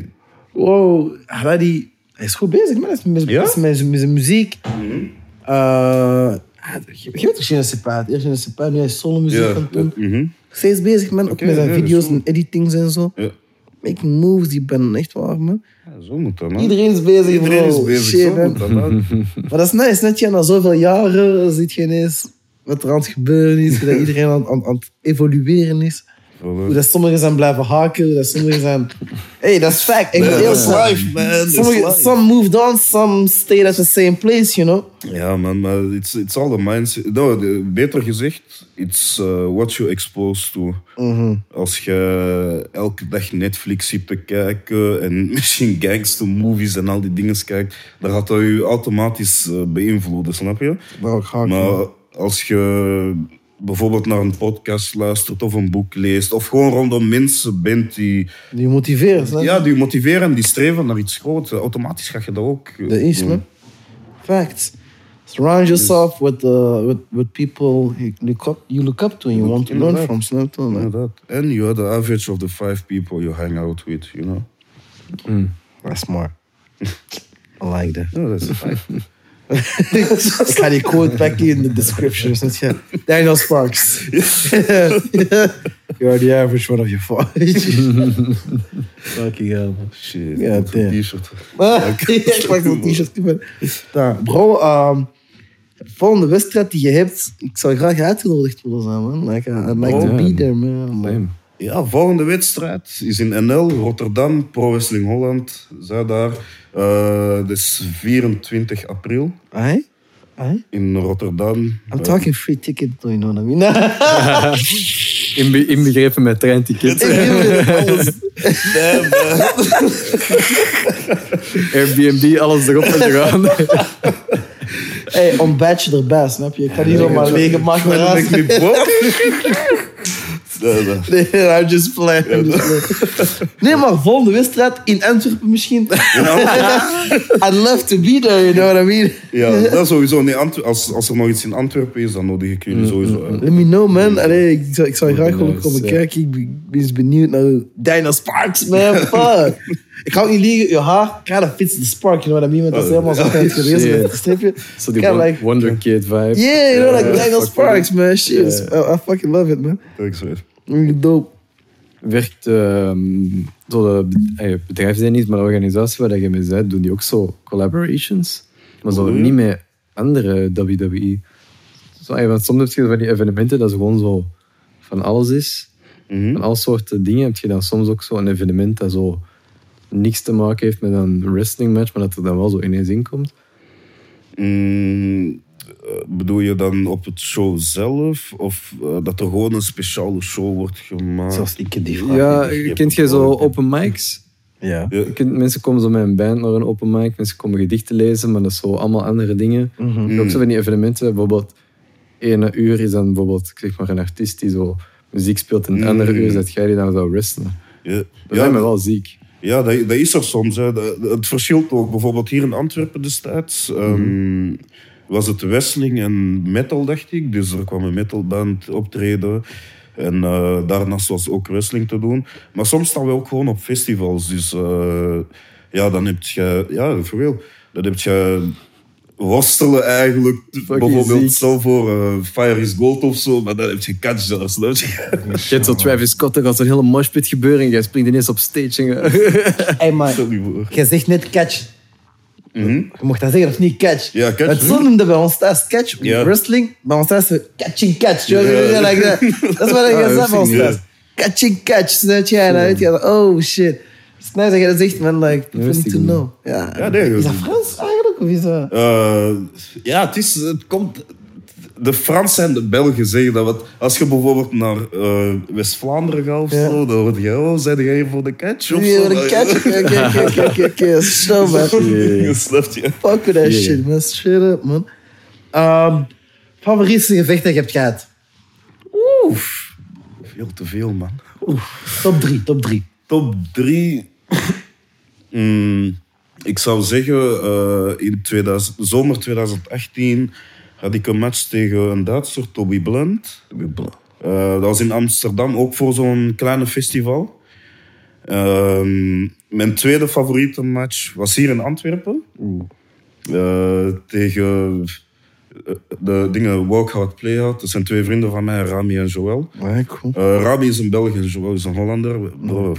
Wow, Hardy, hij is goed bezig, man. Hij is met, Ja? met, met, zijn- met zijn muziek. Mm-hmm. Uh, je weet toch, je sais pas. Eerst je sais pas, nu hij is solo muziek Ja. aan het doen. Mhm. Steeds bezig, man. Ook Oké, met zijn ja, dat is video's goed. en editings en zo. Ja. Making moves, die ben echt waar, man. Ja, zo moet dat, man. Iedereen is bezig, Iedereen bro. is bezig, Shit, zo man. moet dat, man. Maar dat is nice, net je na zoveel jaren ziet je ineens wat er aan het gebeuren is, hoe dat iedereen aan, aan, aan het evolueren is. Hoe dat sommigen zijn blijven haken, hoe dat sommigen zijn... Hey, dat is fact. Ik moet Man, heel that's snel- life, man. That's Sommige, life. some moved on, some stayed at the same place, you know? Ja, man, maar it's, it's all the mindset. No, de- beter gezegd, it's uh, what you exposed to. Als je elke dag Netflix zit te kijken en misschien gangstermovies en al die dingen kijkt, dan gaat dat je automatisch uh, beïnvloeden, snap je? Nou, ik haak Maar als je bijvoorbeeld naar een podcast luistert of een boek leest, of gewoon rondom mensen bent die, Die motiveren, snap je? ja, die motiveren en die streven naar iets groots, automatisch ga je dat ook uh, Dat is, doen. man. Facts. Surround yourself with, uh, with, with people you look up, you look up to and you want to learn Inderdaad. from, snap je? man? Inderdaad. And you are the average of the five people you hang out with, you know. That's smart. I like that. No, that's a fact. Ik ga die quote back in the description. snap je? Daniel Sparks. You are the average one of your five. Fucking hell. Shit, Ja, wat een damn. t-shirt. Ik pak zo'n t-shirt. Nou, bro, um, volgende wedstrijd die je hebt, ik zou graag uitgenodigd willen zijn, man. Like, uh, I'd like Oh, to be man. there, man. Same. Ja, volgende wedstrijd is in N L, Rotterdam, Pro Wrestling Holland. Zij daar. Uh, dat is vierentwintig april Aye? Aye? in Rotterdam. I'm talking free ticket, you know what I mean? Inbe- inbegrepen met treintickets. Alles. Airbnb, alles erop en eraan. Hey, ontbijtje erbij, snap je? Ik kan niet zomaar lege maken. Maar dat ben ik niet broke. Nee, nee. Nee, I'm just playing. I'm just playing. Nee, maar volgende wedstrijd in Antwerpen misschien. I'd love to be there, you know what I mean? Ja, dat sowieso. Nee, Antwer- als, als er nog iets in Antwerpen is, dan nodig ik jullie sowieso uit. Let me know, man. Allee, ik, zou, ik zou graag gewoon nice, komen ja. kijken. Ik ben, ben eens benieuwd naar Dino Sparks, man. Fuck. Ik ga ook niet liegen, je haar kind of fits the spark, you know what I mean? Want dat is helemaal zo tijd geweest Shit. met het stripje. Zo die Kinda won- like- Wonder Kid vibe. Yeah, you know, like Ja, Dino fuck Sparks, man. Shit, I, I fucking love it, man. Ik zweer. Really dope. Werkt ehm zo de eh, bedrijf zijn niet, maar de organisatie waar je mee bent, doen die ook zo collaborations. Maar zo Oh, ja. niet met andere W W E. Zo, eh, want soms heb je van die evenementen dat ze gewoon zo van alles is. Mhm. Van alle soorten dingen heb je dan soms ook zo een evenement dat zo niks te maken heeft met een wrestling match, maar dat er dan wel zo ineens in komt. Mm, eh, bedoel je dan op het show zelf? Of eh, dat er gewoon een speciale show wordt gemaakt? Zoals ik die vraag. Ja, ik heb kent je het zo wel. open mics? Ja. Ja. Je kunt- mensen komen zo met een band naar een open mic, mensen komen gedichten lezen, maar dat is zo allemaal andere dingen. Mhm. Je hebt ook zo van die evenementen, bijvoorbeeld één uur is dan bijvoorbeeld ik zeg maar, een artiest die zo muziek speelt en een Mm. andere uur dat jij die dan zou wrestelen. Ja, Dat ja, lijkt me wel ziek. ja dat, dat is er soms. Hè. Dat- het verschilt ook. Bijvoorbeeld hier in Antwerpen destijds ehm, was het wrestling en metal, dacht ik. Dus er kwam een metalband optreden. En eh, daarnaast was ook wrestling te doen. Maar soms staan we ook gewoon op festivals. Dus eh, ja, dan heb je... Ja, voor real. Dan heb je worstelen eigenlijk. Bijvoorbeeld ziek. zo voor eh, Fire is Gold of zo. Maar dan heb je catch snap je? Je hebt zo Travis Scott, er gaat zo'n hele moshpit gebeuren en jij springt ineens op stage. En je- Hey, man. Stel je voor. Jij zegt net catch. Je mocht dat zeggen of niet catch. Ja, catch. Het zo noemde bij ons thuis catch. Ja. Wrestling, bij ons thuis catching catch. Ja. Ja. Like that. Dat is wat ik Ah, zei dat bij ons vind ik thuis. Catching catch. Snap je? En dan weet je, oh shit. Het is nice dat je dat zegt, man. Like, people wist need ik to niet. know. Ja. Ja, nee, Is dat dat- Frans eigenlijk? Of is dat... Eh, ja, het, is, het komt... De Fransen en de Belgen zeggen dat. Want als je bijvoorbeeld naar eh, West-Vlaanderen gaat of Ja. zo, dan hoor je, oh, zijn jij hier voor de catch? Of Ja, zo? de catch. Oké, oké, oké, oké, oké. Zo, man. Je snapt je. Fuck with that Yeah. shit, man. Straight up, man. Um, favoriete gevecht dat je hebt gehad? Oef. Veel te veel, man. Top drie, top drie. Top drie. Mm, ik zou zeggen, eh, in tweeduizend, zomer tweeduizend achttien had ik een match tegen een Duitser, Toby Blunt. Eh, dat was in Amsterdam, ook voor zo'n kleine festival. Ehm, mijn tweede favoriete match was hier in Antwerpen. Uh, tegen de dingen Walkout Playout. Dat zijn twee vrienden van mij, Rami en Joël. Ja, cool. Uh, Rami is een Belg en Joël is een Hollander. Bro.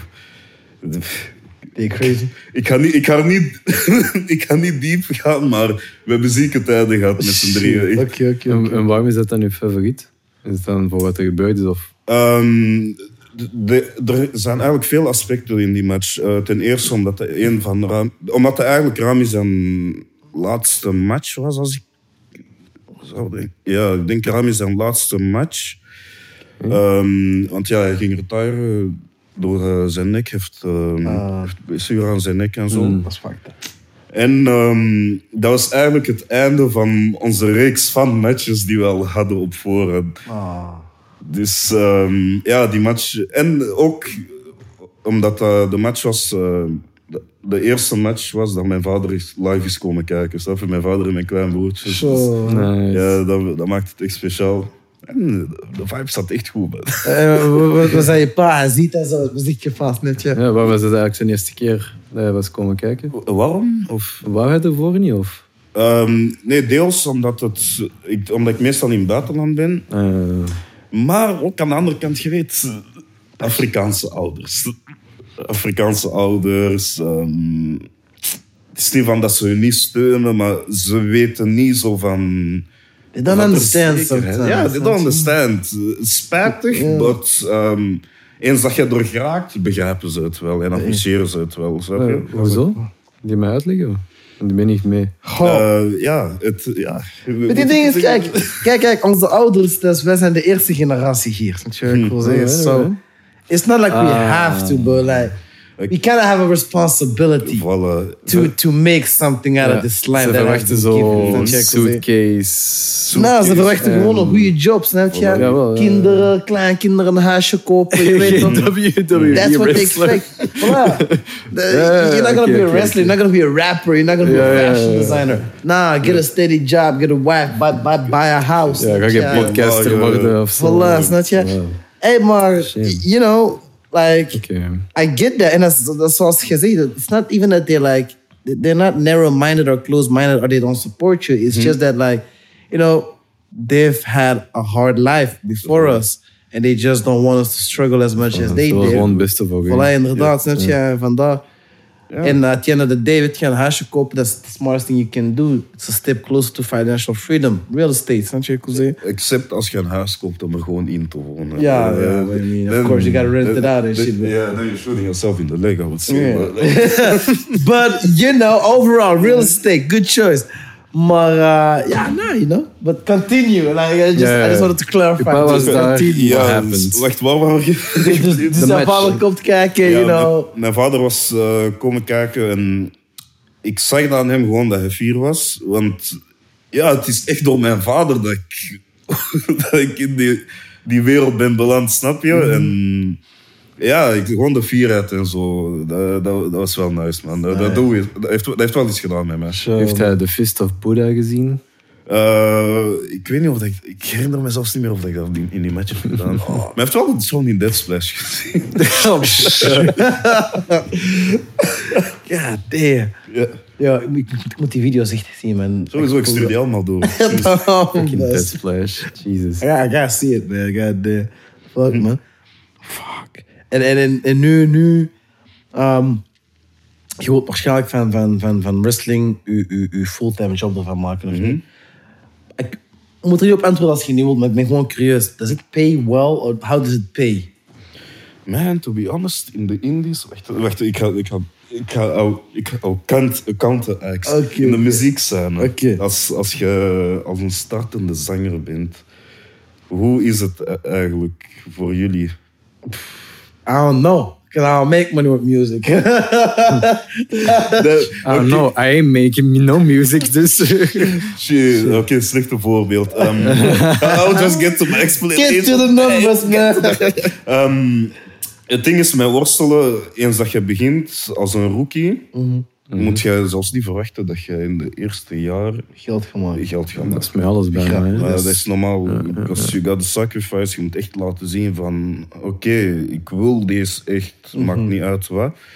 Hey, crazy. Ik ga niet, ik ga niet, ik ga niet diep gaan, maar we hebben zieke tijden gehad met z'n drieën. Oké, oké, oké. En, en waarom is dat dan uw favoriet? Is het dan voor wat er gebeurd is? Of? Um, de, er zijn eigenlijk veel aspecten in die match. Uh, ten eerste omdat het een van Ram, omdat het eigenlijk Rami zijn laatste match was, als ik zou denken. Ja, ik denk Rami zijn laatste match. Um, want ja, hij ging retiren door uh, zijn nek. Heeft, uh, Ah. heeft blessure aan zijn nek en zo. Mm. Dat is fucked. En um, dat was eigenlijk het einde van onze reeks van matches die we al hadden op voorhand. Ah. Dus um, ja, die match. En ook omdat uh, de match was. Uh, de, de eerste match was dat mijn vader is live is komen kijken. Snap je? Mijn vader en mijn klein broertje. Zo. Nice. Ja, dat, dat maakt het echt speciaal. En de vibe staat echt goed, man. Uh, wat wat zei je pa? Hij ziet dat zo. We zitten vast net. Ja. Ja, waar was het eigenlijk zijn eerste keer dat hij was komen kijken? Waarom? Of? Wou hij ervoor niet? Of? Um, nee, deels omdat, het, ik, omdat ik meestal in het buitenland ben. Uh, Maar ook aan de andere kant, je weet, Afrikaanse ouders. Afrikaanse ouders. Um, het is niet van dat ze je niet steunen, maar ze weten niet zo van. They don't wat er understand zekerheid- sometimes. Ja, they don't understand. Spijtig, Ja. maar um, eens dat je er geraakt, begrijpen ze het wel en appreciëren ze het wel. Snap je? uh, hoezo? Die mij uitleggen? Die ben ik mee. Goh. Uh, ja, het, ja. Maar die ding is, kijk, kijk, kijk, onze ouders, dus wij zijn de eerste generatie hier. Snap je wat ik wil zeggen? Ja, ja, So, ja. it's not like we Ah. have to, but like, we kind of have a responsibility Voilà. to, to make something out of this line Ze that verwachten I've been given. zo Snap je wat ik wil zeggen? suitcase. Nou, ze verwachten en- gewoon een goede job, snap je? Jawel, ja. Kinderen, kleinkinderen, een huisje kopen, je weet toch? W W E That's what they wrestler. expect. Voilà. The- you're not gonna okay, be a okay, wrestler, you're not gonna be a rapper, you're not gonna be Ja, a ja, fashion ja. designer. Nah, get a steady job, get a wife, buy, buy, buy a house. Ja, ga snap je je? podcaster Ja, ja. worden of zo. Voilà, snap je? Ja. Hey, maar, Shame. you know, like, Oké. I get that. En dat is, dat is zoals je zegt, it's not even that they're like, they're not narrow-minded or closed-minded or they don't support you. It's just that like, you know, they've had a hard life before us. And they just don't want us to struggle as much as they Ze willen did. gewoon het beste voor je. Voilà, inderdaad. Snap je? Vandaar. Ja. En at the end of the day, weet je, een huisje kopen, that's the smartest thing you can do. It's a step closer to financial freedom. Real estate, snap je wat ik wil zeggen? Except als je een huis koopt om er gewoon in te wonen. Ja, Uh, ja, I mean, of then- course, you gotta rent it out and then- shit, but- Yeah, then you're shooting yourself in the leg, I would say. Yeah. But- But, you know, overall, real estate, good choice. Maar, uh, ja, nou, you know. But continue. Like, I, just, Ja, ja. I just wanted to clarify. Je pa was Just daar. continue. What ja, happened? dus- wacht, waar waren we? Dus, dus De jouw match. vader komt kijken, Ja, you know. mijn, mijn vader was uh, komen kijken en ik zag aan hem gewoon dat hij fier was. Want ja, het is echt door mijn vader dat ik, dat ik in die, die wereld ben beland, snap je? Mhm. En ja, ik, gewoon de fierheid en zo, dat, dat, dat was wel nice, man. Dat, dat, doe je, dat, heeft, dat heeft wel iets gedaan met mij. Heeft hij The Fist of Buddha gezien? Uh, ik weet niet of dat ik... Ik herinner me zelfs niet meer of dat ik dat in, in die match heb gedaan. Maar hij heeft wel zo'n in Dead Splash gezien. God damn. Ja. Ja, ik, ik, ik moet die video's echt zien, man. Sowieso, ik stuur die allemaal door. Oh, In Dead best. Splash. Jesus. Ja, I gotta see it, man. God damn. Fuck, man. Fuck. En, en, en, en nu, nu... Um, je wilt waarschijnlijk van, van, van, van wrestling je, je, je fulltime job ervan maken, of niet? Ik moet er niet op antwoorden als je niet wilt, maar ik ben gewoon curieus. Does it pay well, or how does it pay? Man, to be honest, in de indies... Wacht, wacht ik ga... Ik ga ik ga al, ik ga al kant, counter-acts. Oké, in de oké. muziekscène. Oké. Als, als je als een startende zanger bent, hoe is het e- eigenlijk voor jullie? I don't know. Because I don't make money with music. De- I don't know, I ain't making me no music, dus... Shit, Oké, okay, slechte voorbeeld. Um, I'll just get to my explanation. Get to the numbers, man. Um, het ding is met worstelen, eens dat je begint als een rookie, moet je zelfs niet verwachten dat je in de eerste jaar Geld gemaakt. geld gaat Dat maken. is met alles bijna, hè. Ja, dat is normaal. Als je gaat de sacrifice, je moet echt laten zien van... Oké, ik wil deze echt, maakt niet uit wat.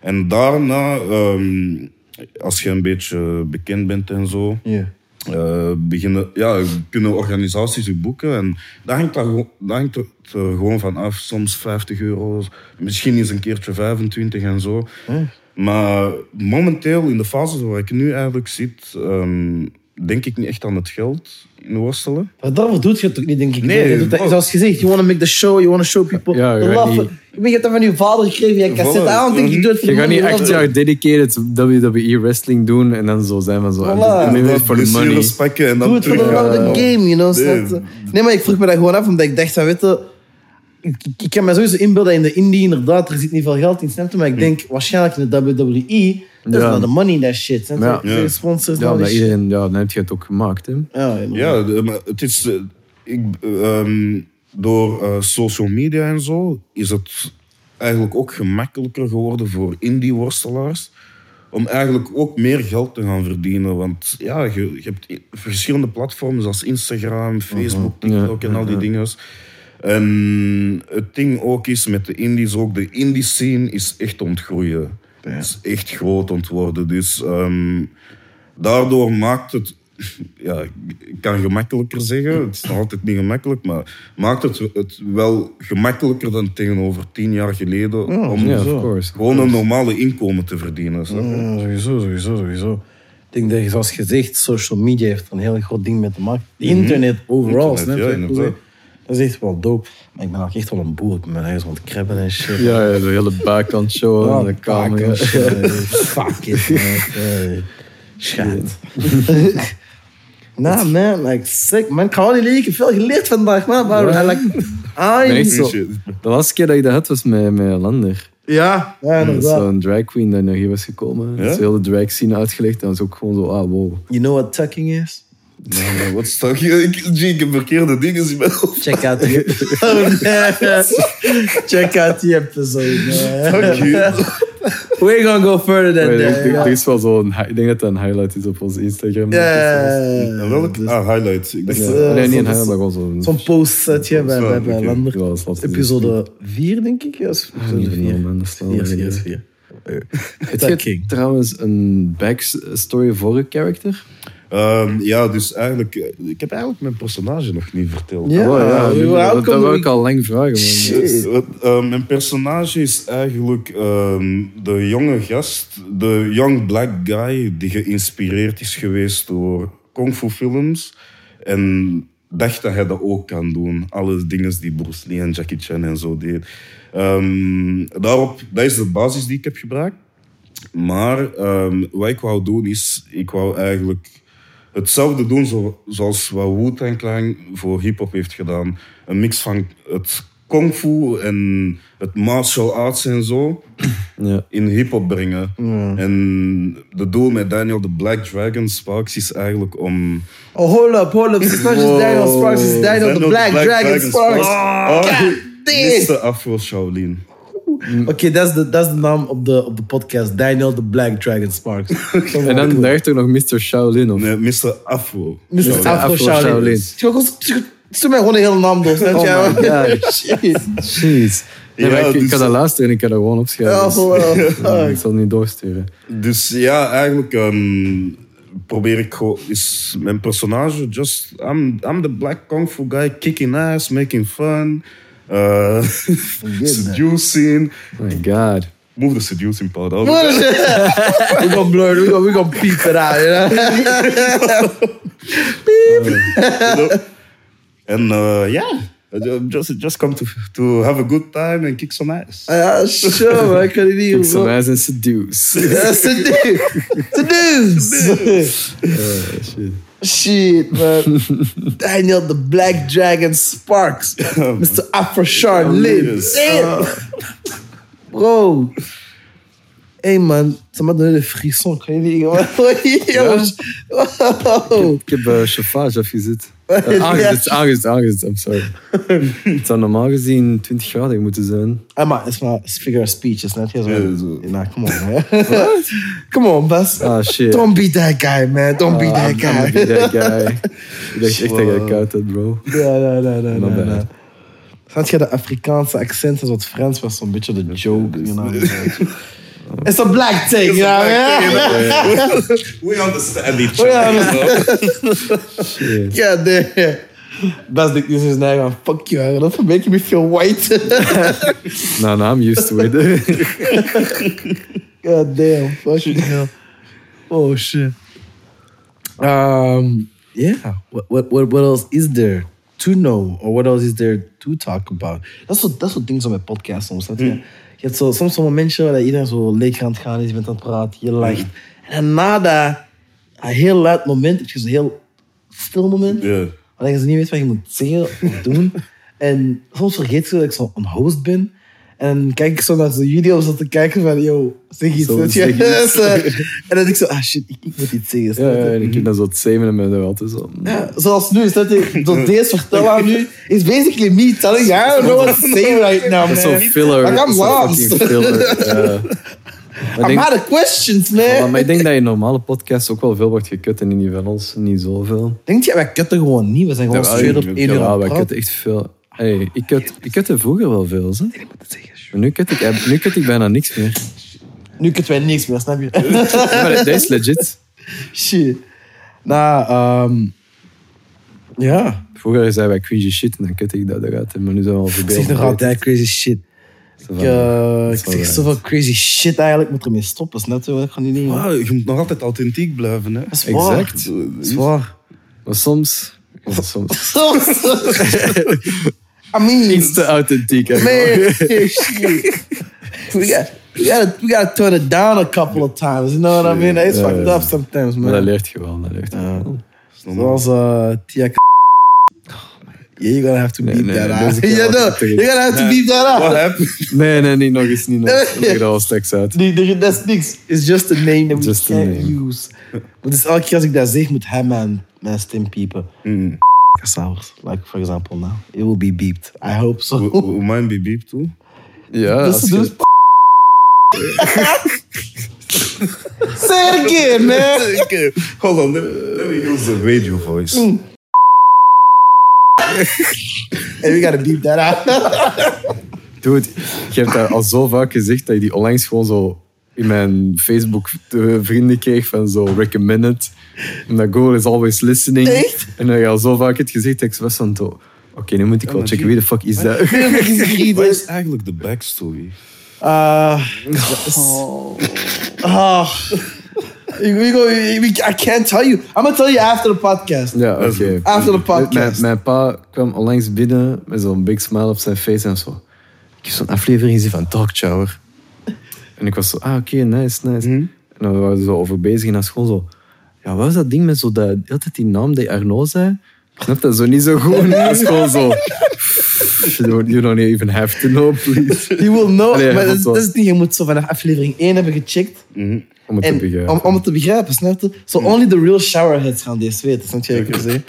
En daarna, um, als je een beetje bekend bent en zo, Yeah. uh, beginnen, ja, kunnen organisaties je boeken. En daar hangt, dat, daar hangt het uh, gewoon van af. Soms vijftig euro, misschien eens een keertje vijfentwintig en zo. Huh? Maar momenteel, in de fase waar ik nu eigenlijk zit, um, denk ik niet echt aan het geld in worstelen. Maar daarvoor doet je het ook niet, denk ik. Nee, Je doet dat, maar- zoals gezegd, you want to make the show, you want to show people Ja, the je gaat love. niet- Je hebt dat van je vader gekregen via cassette. Voilà. I don't think you do it for Je the gaat niet money, echt you love ja, dedicated W W E wrestling doen en dan zo zijn van zo. Voilà. I'm doing it Dat for the money. blessures pakken en it. dan Doe het voor terug the love of gaan. the game, you know. Nee. snap je? Nee, maar ik vroeg me dat gewoon af, omdat ik dacht van, weet je, ik, ik kan me sowieso inbeelden in de indie, inderdaad, er zit niet veel geld in, snap je? Maar ik denk, waarschijnlijk in de W W E, there's Ja. not the money in that shit. Snap je? Ja. Veel sponsors, Ja, al die omdat shit. iedereen, ja, dan heb je het ook gemaakt. Hè. Ja, inderdaad. Ja, de- maar het is... eh, Ik, ehm, door eh, social media en zo is het eigenlijk ook gemakkelijker geworden voor indie-worstelaars om eigenlijk ook meer geld te gaan verdienen. Want ja, je, je hebt i- verschillende platforms als Instagram, Facebook, TikTok Ja, en al die ja. dingen. En het ding ook is met de indies, ook de indie-scene is echt ontgroeien. Het is echt groot ontworden. Dus ehm, daardoor maakt het... Ja, ik kan gemakkelijker zeggen. Het is nog altijd niet gemakkelijk, maar maakt het, het wel gemakkelijker dan tegenover tien jaar geleden om Ja, Zo. of course. gewoon een normale inkomen te verdienen. Snap je? Ja, sowieso, sowieso, sowieso. Ik denk dat je, zoals gezegd, social media heeft er een heel groot ding mee te maken. De internet overal, Internet, snap ja, je? inderdaad. Dat is echt wel dope. Maar ik ben ook echt wel een boer. Ik ben ergens aan het krabben en shit. Ja, ja, de hele buitenkant show Ja, aan de camera. fuck, shit. Fuck it, man. Hey. Schijt. Nou, man, like sick, man. Ik ga wel niet liegen. Ik heb veel geleerd vandaag, man. Maar Ja. like, Ik ben echt I... zo- Shit. De laatste keer dat ik dat had was met, met Lander. Ja, ja, Dat is inderdaad. zo'n drag queen dat naar hier was gekomen. Ja? Ja? De hele drag scene uitgelegd. En dat was ook gewoon zo, ah, wow. You know what tucking is? Nou, maar wat stak je? Ik, ik heb verkeerde dingen in mijn hoofd. Check out die Check out die episode, man. Fuck you. We're gonna go further than Maar er, that. er- ja. er is wel zo'n... hi- Ik denk dat dat een highlight is op ons Instagram. Ja, En welk? Ah, highlights. Ik dacht, Ja. Eh, Nee, niet een zo'n- highlight, maar gewoon zo'n... Zo'n postsetje bij, Zo, bij, bij oké. Lander. Ja, dat is laatste Episode vier, denk ik. Ja, is episode niet vier. veel, man. Dat is wel Vier, weer- vier, vier. Heb Dat je king. trouwens een backstory voor een character? Ehm, ja, dus eigenlijk... eh, Ik heb eigenlijk mijn personage nog niet verteld. Ja, Oh, ja we nu- were dat, ook dat om- wil ik al lang vragen. Man. Shit. Dus, wat, eh, mijn personage is eigenlijk ehm, de jonge gast, de young black guy die geïnspireerd is geweest door kung fu films en dacht dat hij dat ook kan doen. Alle dingen die Bruce Lee en Jackie Chan en zo deed. Ehm, daarop, dat is de basis die ik heb gebruikt. Maar ehm, wat ik wou doen is, ik wou eigenlijk hetzelfde doen zo, zoals wat Wu-Tang Clan voor hip-hop heeft gedaan. Een mix van het kung fu en het martial arts en zo Ja. in hip-hop brengen. En de doel met Daniel the Black Dragon Sparks is eigenlijk om. Oh, hold up, hold up. It's not just Daniel Sparks, it's Daniel, the Black, Dragon, Sparks. Oh, God damn. mister Afro Shaolin. Oké, dat is de- dat is de naam op de, op de podcast. Daniel, the Black Dragon Sparks. En dan daarachter nog mister Shaolin. Of... Nee, mister Afro. mister Afro Afro Shaolin. Shaolin. Stuur mij gewoon een hele naam door. snap Oh je? my god. Shit. Jeez. Nee, maar Ja, ik, ik dus- kan dat luisteren en ik kan dat gewoon opschrijven. Ja, dus- voilà. Ja, ik zal het niet doorsturen. Dus ja, eigenlijk ehm, probeer ik gewoon... Is mijn personage just... I'm, I'm the black kung fu guy, kicking ass, making fun. Uh, seducing. Oh my god. Move the seducing part out. We gaan blur, we gaan, we gaan piepen aan. You know? En uh, yeah, just, just come to, to have a good time and kick some ass. Ja, sure, maar ik kan het niet Kick some ass and seduce. Ja, seduce. Seduce. Oh, shit. Shit, man. Daniel, the Black Dragon Sparks. mister Afro Shaolin. Yes. Damn. Bro. Hey man, ça m'a donné des frissons. Kan je niet? Jongens. Wow. Ik heb uh, chauffage afgezet. Uh, aangezet, aangezet, aangezet, I'm sorry. Het zou normaal gezien twintig graden moeten zijn. Ah, maar het is maar it's figure of speech. Is net hier zo. Ja, zo. Nah, come on, man. Come on, Bas. Ah, shit. Don't be that guy, man. Don't be Ah, that I'm- guy. I'm be that guy. Ik dacht echt dat jij koud had, bro. Ja, nee, nee, nee, Not nee, bad. nee. Snap je, de Afrikaanse accent is wat Frans was zo'n beetje de joke. You know? It's a black thing, you know? Yeah. We understand each We other. Shit. God damn. Best ding is now gaan, fuck you, dat making me feel white. No, no, I'm used to it. God damn, fucking hell. Oh shit. Um, yeah. What, what what what else is there to know, or what else is there to talk about? Dat soort dat soort dingen zo met podcasts soms. Mm. Je? je hebt zo, soms zo'n momentje waar iedereen zo leeg aan het gaan is, je bent aan het praten, je lacht. Mm. En na dat een heel luid moment heb je zo'n heel stil moment. Yeah. Waar je niet weet wat je moet zeggen of doen. En soms vergeet je dat ik zo een host ben. En dan kijk ik zo naar zo'n video's om te kijken van, yo, zeg iets. Zo, Weet je? zeg iets. En dan denk ik zo, ah shit, ik, ik moet iets zeggen. Ja, ja, en ik heb dat zo het zeven en ben er altijd zo... Ja, zoals nu, is dat je, zoals deze vertel aan nu, is basically me telling you, I don't know what to say right now, Dat is zo'n man. filler. Like, I'm dat is zo'n lost. fucking filler. Ja. Maar I'm ik denk- out of questions, Ja, man. maar ik denk dat in normale podcasts ook wel veel wordt gekut en in die van ons niet zoveel. Denk je, wij kutten gewoon niet. We zijn gewoon Ja, straight op ja, één uur Ja, aan wij het kutten echt veel. Hey, ik kut, ik kutte vroeger wel veel, hè. praten. Maar nu kut ik, nu kut ik bijna niks meer. Nu kutten wij niks meer, snap je? Ja, maar dat is legit. Shit. Nou, um, ja. Vroeger zei wij cringy shit en dan kut ik dat eruit. Maar nu zijn we al Ik voorbij. zeg nog altijd crazy shit. Zo Ik, van, uh, dat ik is wel zeg waar. zoveel crazy shit eigenlijk. Ik moet ermee stoppen. Snap je wat ik ga niet doen? Wow, je moet nog altijd authentiek blijven, hè? Dat is waar. Exact. Dat is waar. Maar soms... Ja, soms. I mean... Iets te authentiek. hè. Man, shit. We got, we, gotta, we gotta turn it down a couple of times. You know what I mean? It's Ja, fucked ja. up sometimes, Maar dat man. leert je wel. Dat leert je wel. Zoals uh, Tia K- Yeah, you're gonna have to Nee, beep nee, that nee, out. deze keer You was know, het te- you're gonna have to beep that What out. happened? Nee, nee, niet nog eens. Niet nog eens. Dat al straks uit. Nee, nee, dat is niks. It's just a name that we Just a can't name. use. Maar dus elke keer als ik dat zeg, moet hij mijn, mijn stem piepen. Mm. Sours, like for example now. It will be beeped. I hope so. Hoe- Hoe mijn be beep toe? Ja, Dus- als je... dus- Say it again, man. Okay, hold on. Let me, let me use the radio voice. Hey, we gotta beep that out. Dude, je hebt dat al zo vaak gezegd dat je die onlangs gewoon zo in mijn Facebook eh, vrienden kreeg van zo recommended. En dat Google is always listening. Echt? En dat je al zo vaak het gezegd dat ik was van zo... Oké, nu moet ik wel maar checken die- wie de fuck is dat. Wat is eigenlijk de backstory? Uh, uh, we go, we, I can't tell you. I'm gonna tell you after the podcast. Ja, oké. After the Mijn, podcast. mijn pa kwam onlangs binnen met zo'n big smile op zijn face en zo. Ik heb zo'n aflevering gezien van Talk Shower. En ik was zo, ah oké, nice, nice. En dan waren we zo over bezig en dat is gewoon zo... Ja, wat was dat ding met zo dat... Altijd die naam die Arnaud zei? Ik snap dat zo niet zo goed. Het is gewoon zo... You don't, you don't even have to know, please. You will know. Allee, maar want dat, is- zo- dat is het ding. Je moet zo vanaf aflevering één hebben gecheckt. Om het te En begrijpen. om, om het te begrijpen, snap je? So only the real showerheads gaan deze weten. Snap je wat ik wil zeggen?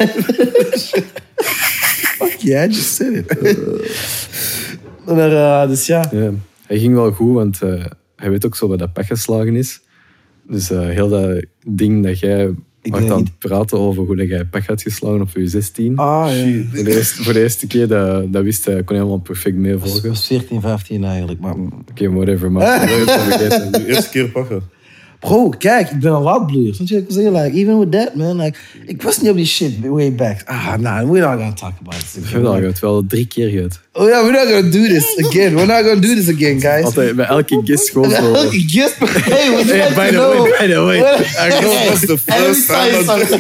Fuck yeah, I just said it. Maar, uh, dus ja. Ja, hij ging wel goed, want uh, hij weet ook zo wat dat pech geslagen is. Dus uh, heel dat ding dat jij Ik was ben aan niet- het praten over hoe dat jij pech had geslagen op je zestien. Ah, ja. Voor, de eerste, voor de eerste keer dat, dat wist hij, kon hij helemaal perfect Het meevolgen. was veertien, vijftien eigenlijk. Maar... Oké, okay, whatever, maar dat is het vergeten. De eerste keer pakken. Bro, kijk, ik ben een laadbloeier. Snap je wat ik wil zeggen? Like, even with that, man. Like, ik was niet op die shit way back. Ah, nah, we're not gonna talk about this Ik again. heb dat al gehad, wel drie keer gehad. Oh yeah, we're not gonna do this again. We're not gonna do this again, guys. Altijd bij elke guest gewoon zo. Elke guest, hey, we Hey, need by to the know. way, by the way. I know it was the Hey, let me first tell you time.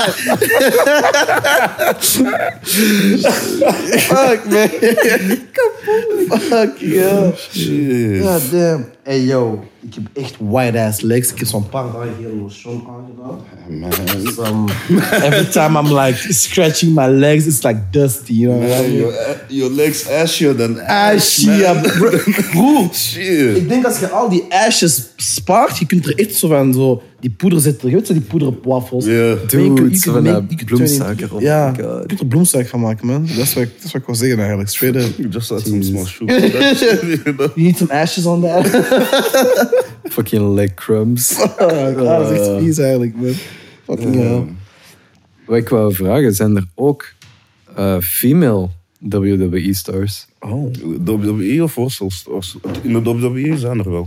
something. Fuck, man. Fuck, yeah. Shit. God damn. Hey, yo. Ik heb echt white-ass legs. Ik heb zo'n paar dagen heel lotion aangedaan. Man. So, um, every time I'm like scratching my legs, it's like dusty, you know what I Man, mean? your, your legs ashier than ash, Ashy, man. ja, bro. Broer, Shit. ik denk als je al die ashes spaart, je kunt er echt zo van zo die poeder zetten. Je weet zo, die poeder op wafels. Ja. Maar je Dude, kunt- je zo kunt van mee- dat je kunt bloemsuiker, oh ja, my God. je kunt er bloemsuiker van maken, man. Dat is wat ik, dat is wat ik wil zeggen eigenlijk. Straight up. You just had some small sugar. That shit, you know? You need some ashes on that. Fucking leg crumbs. Oh, dat is echt vies eigenlijk, man. Fucking hell. Wat ik wou vragen, zijn er ook uh, female W W E stars? Oh. W W E of Wrestle stars? In de W W E zijn er wel.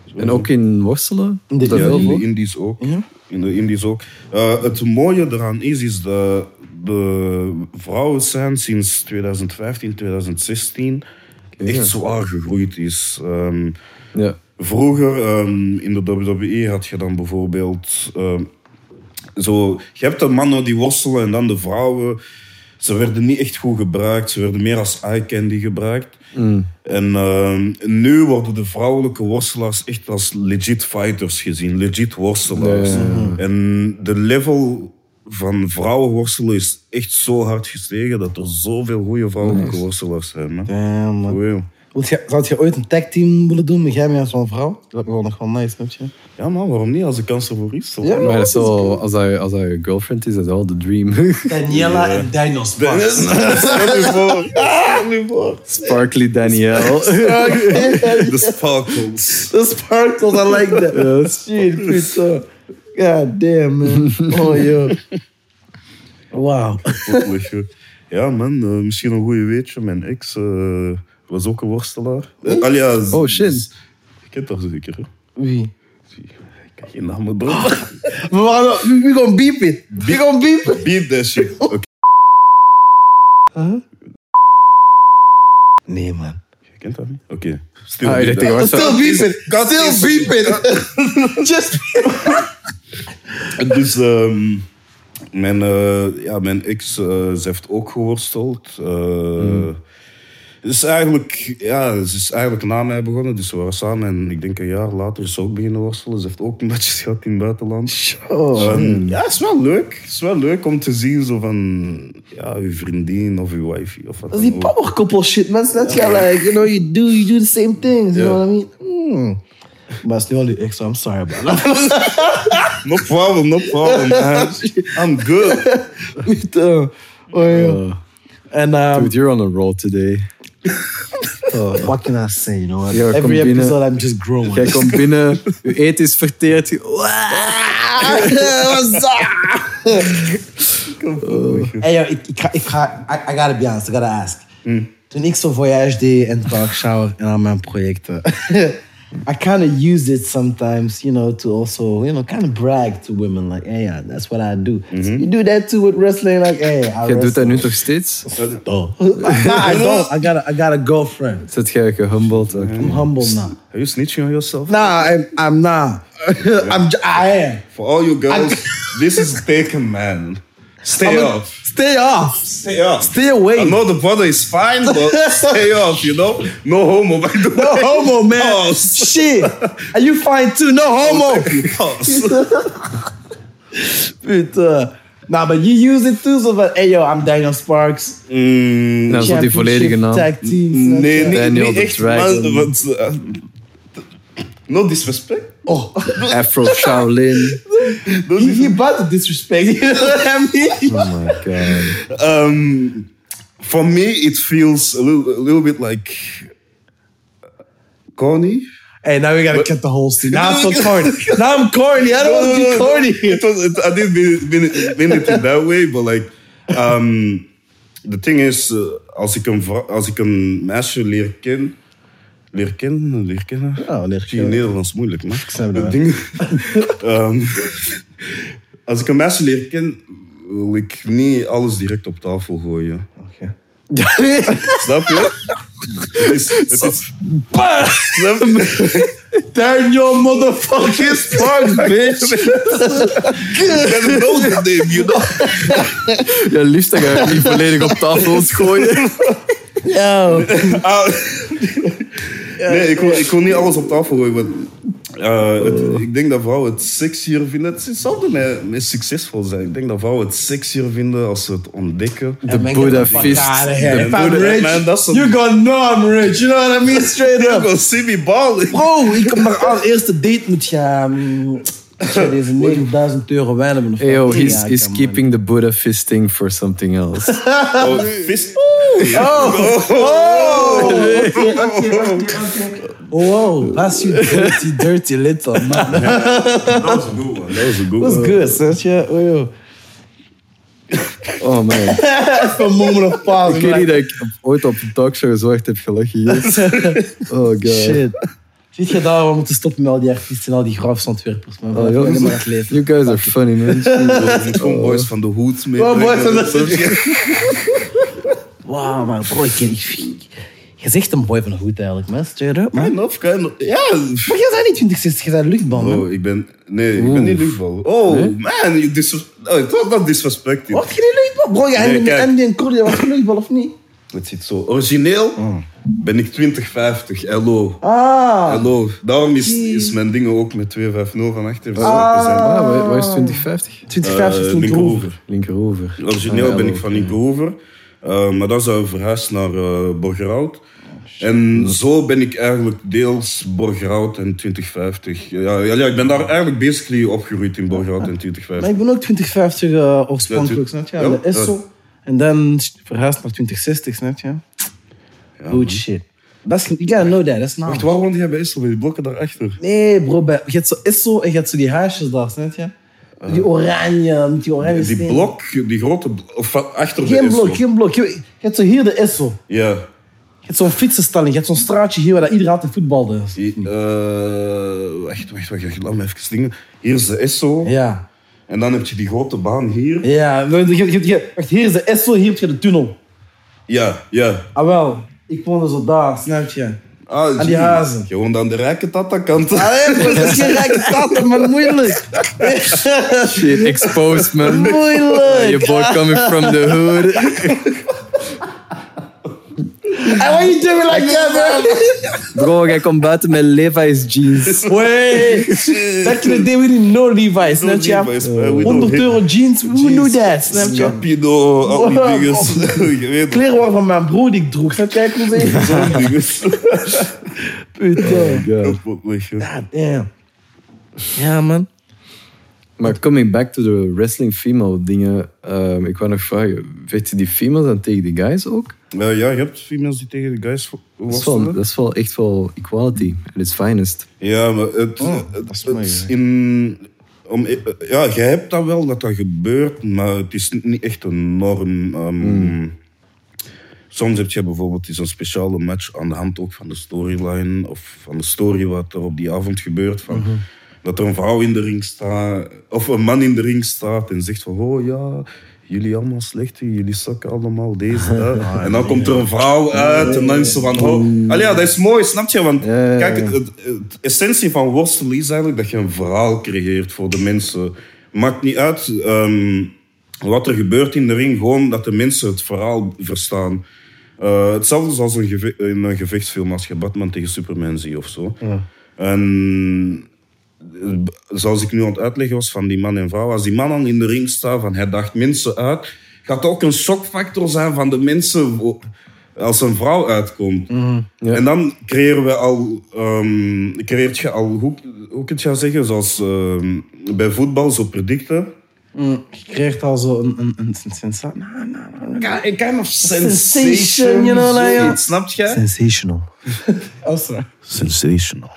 En ook in worstelen? In de- Is dat Ja, veel in voor? de Indies ook. Ja? In de Indies ook. Uh, het mooie eraan is, is dat de vrouwen zijn sinds twintig vijftien, twintig zestien echt zwaar gegroeid is. Um, Ja. Vroeger um, in de W W E had je dan bijvoorbeeld... Um, zo, je hebt de mannen die worstelen en dan de vrouwen. Ze werden niet echt goed gebruikt. Ze werden meer als eye candy gebruikt. Mm. En um, nu worden de vrouwelijke worstelaars echt als legit fighters gezien. Legit worstelaars. Ja, ja, ja. En de level van vrouwenworstelen is echt zo hard gestegen dat er zoveel goede vrouwelijke worstelaars zijn. Man. Damn, man. Goeie. Wilt je- Zou je ooit een tagteam willen doen met jij met zo'n vrouw? Dat is wel nog wel nice, snap je? Ja, man, waarom niet? Als de kans ervoor is. toch? Ja. Maar dat is zo, als hij, als hij je girlfriend is, dat is wel de dream. Daniela en Daniel Sparks. Stel je voor. Stel je voor. Sparkly Danielle. De sparkles. The sparkles, I like that. Shit, goed zo. God damn, man. Oh, yo. Wow. Ja, man, uh, misschien een goeie weetje. Mijn ex uh, was ook een worstelaar. Uh, alias, Oh, shit. Je kent dat zeker, hè? Wie? Ik kan geen namen droppen. We gaan, we gaan beep it. We gaan beep it. Beat that shit. Oké. Nee, man. Je kent dat niet? Oké. Okay. Stil Ah, ik beat dacht, that. ik was Still zo- beep it. Dat Still is- beep it. Just Dus ehm, mijn, eh, ja, mijn ex, eh, ze heeft ook geworsteld. Uh, Het is eigenlijk, ja, ze is eigenlijk na mij begonnen, dus we waren samen. En ik denk een jaar later is ze ook beginnen worstelen. Ze heeft ook matches gehad in het buitenland. Oh. Ehm, ja, het is wel leuk. Het is wel leuk om te zien zo van, ja, uw vriendin of uw wifey of wat Dat is dan die ook. power couple shit, man. That's yeah. like, you know, you do, you do the same things. You Yeah. know what I mean? Mm. Maar het is nu al die extra. I'm sorry about that. No problem, no problem, man. I'm good. Niet, uh, oh, ja. En, um, Dude, you're on a roll today. oh, what can I say, you know what? Ja, kom Every binnen. episode I'm just growing. Jij komt binnen, je eten is verteerd. je- What's up? Hey, yo, ik, ik, ga, ik ga, I, I gotta be honest, I gotta ask. Toen ik zo voyage deed en talk shower en al mijn projecten, I kind of use it sometimes, you know, to also, you know, kind of brag to women, like, hey, yeah, that's what I do. You do that too with wrestling, like, hey, I Jij wrestle. doet dat nu toch steeds? Oh. nah, I don't. I got a, I got a girlfriend. Zit jij gehumbled? Oké. I'm humble now. Are you snitching on yourself? Nah, I'm, I'm not. I'm, j- I am. For all you girls, this is taken, man. Stay I'm a- off. Stay off. Stay off. Stay away. I know the brother is fine, but stay off, you know? No homo, by the way. No homo, man. Pause. Shit. And you fine too. No homo. Pause. Putain. Nah, but you use it too. So that, hey, yo, I'm Daniel Sparks. Mm, Nou, zo die volledige naam. Tag team. nee, niet, Daniel niet the echt, Dragon. man. Want, uh, no disrespect. Oh. Afro Shaolin. No He, he about to disrespect. You know what I mean? Oh my god. Um, for me, it feels a little, a little bit like corny. Hey, now we gotta cut the whole scene. Now I'm so corny. Now I'm corny. I don't want to be corny. It was, it, I didn't mean it, mean it, mean it in that way, but like, um, the thing is, uh, als ik een vrou- als ik een meisje leer kennen, leer kennen, leer kennen. Ja, leer Zie je kennen. Nederlands moeilijk, man. snap dat Het ding- um, als ik een meisje leer kennen, wil ik niet alles direct op tafel gooien. Okay. Snap je? Het is, het is, snap je? Daniel motherfucking Sparks, bitch. Get a nose name, you know? Ja, liefst dat je niet volledig op tafel wilt gooien. Yo. Ah, nee, ik wil, ik wil niet alles op tafel gooien. Want, uh, het- ik denk dat vrouwen het sexier vinden. Het is hetzelfde met, met succesvol zijn. Ik denk dat vrouwen het sexier vinden als ze het ontdekken. De Buddha Fist. If I'm Buddha- rich, man, that's a- you're gonna know I'm rich. You know what I mean? Straight You up. go see me balling. Bro, ik kom maar aan. Eerste date moet je... um, moet je deze negenduizend euro wijn hebben. Of Hey yo, wat? he's, Ja, he's come keeping the Buddha fisting for something else. Oh, fist. on. Wow, that's you dirty, dirty little man. That was a good one. That was a good What's one. good, sis? Yeah, oh, yo. Oh man. Even een moment of pause. Ik weet niet dat ik ooit op een talkshow zo hard heb gelachen. Yes. Oh god. Shit. Ziet je daar, we moeten stoppen met al die artiesten en al die grafsontwerpers. Man. Oh, We joh, hebben maar het leven. you guys are funny, man. Je moet gewoon boys van de hoed mee. Oh, boys van Wauw, maar bro, ik ken... Je zegt een boy van de hoed eigenlijk, man. Straight up, man. Kind of, kind of. Ja. Maar jij bent niet twintig zestig, je bent luchtbal, man. Oh, ik ben... Nee, ik ben niet luchtbal. Oh, Nee? man. You dis- oh, het was not disrespectful. Wat, je niet luchtbal? Bro, jij Nee, hebt kijk. en die en Cordia, was je luchtbal of niet? Het zit zo. Origineel ben ik twintig vijftig. Hello. Ah. Hallo. Daarom is, Jeez. is mijn dingen ook met twee vijf nul van achter. Ah. Ah, waar, waar is twintig vijftig? twintig vijftig Uh, uh, linkeroever. Linkerover. Origineel Ah, ben ja, ik van Linkerover. Uh, maar dat zou verhuisd naar uh, Borgerhout. En zo ben ik eigenlijk deels Borgerhout en twintig vijftig. Ja, ja, ja, ik ben daar eigenlijk basically opgegroeid in Borgerhout en twintig Maar vijftig. ik ben ook twintig vijftig uh, oorspronkelijk, Ja, snap je? ja. De Esso. En dan verhuisd naar twintig zestig, snap je? Good shit. That's, you gotta know that, that's not... Wacht, waar woonde jij bij Essel? Die blokken daarachter? Nee, bro, bij, je hebt zo Esso en je hebt zo die huisjes daar, snap je? Die oranje, met die oranje Die stenen. blok, die grote... bl- Of van achter de Geen Essel. blok, geen blok. Je, je hebt zo hier de Esso. Ja. Je hebt zo'n fietsenstalling, je hebt zo'n straatje hier waar dat iedereen altijd voetbalde. Die, uh, wacht, wacht, wacht, wacht, laat me even dingen. Hier is de Esso. Ja. En dan heb je die grote baan hier. Ja, je, je, je, je- wacht, hier is de Esso, hier heb je de tunnel. Ja, ja. Ah wel, ik woonde zo daar, snap je? Ah, Aan die zie. hazen. Je woont aan de rijke tata-kant. Allee, bro, dat is geen rijke taten, maar moeilijk. Shit, exposed, man. Moeilijk. Your boy coming from the hood. Hey, why you doing like that, bro? Bro, jij komt buiten met Levi's jeans. Wait, back in the day we didn't know Levi's, snap je? Levi's, man. We know honderd hip- euro jeans, who knew that, snap je? Scapino, al die Wow. dingen. Je weet Kleren waren van mijn broer die ik droeg, snap je? Ik kon zeggen, zo'n dingen. putain. Kapot weg, joh. God damn. Ja, man. Maar coming back to the wrestling female dingen. ehm, ik wou nog vragen, vechten die females dan tegen die guys ook? Uh, ja, je hebt females die tegen de guys Dat is wel, worstelen. dat is wel echt wel equality at its finest. Ja, maar het, Oh, het, dat is het mooi, is hè. in... Om, ja, je hebt dat wel, dat dat gebeurt, maar het is niet echt een norm. ehm, Soms heb je bijvoorbeeld zo'n speciale match aan de hand ook van de storyline of van de story wat er op die avond gebeurt. Van, Dat er een vrouw in de ring staat, of een man in de ring staat en zegt van, oh ja, jullie allemaal slecht, jullie zakken allemaal deze, dat. En dan komt er een vrouw uit en dan is ze van, oh. Allee, ja, dat is mooi, snap je? Want Ja, ja, ja. kijk, het, het, het essentie van worstelen is eigenlijk dat je een verhaal creëert voor de mensen. Maakt niet uit ehm, wat er gebeurt in de ring, gewoon dat de mensen het verhaal verstaan. Uh, hetzelfde zoals een geve- in een gevechtsfilm als je Batman tegen Superman ziet of zo. En eh, zoals ik nu aan het uitleggen was van die man en vrouw, als die man dan in de ring staat, van hij daagt mensen uit, gaat ook een shockfactor zijn van de mensen wo- als een vrouw uitkomt. Ja. En dan creëren we al, um, creëert je al, hoe, hoe kun je dat zeggen, zoals ehm, bij voetbal, zo predicten. Mm, je krijgt al zo een, een, een sensatie. Nah, nah, nah. Een kind of Sensation, sensation, you know, like, zoiets, snap je? sensational. Oh, sorry. Sensational.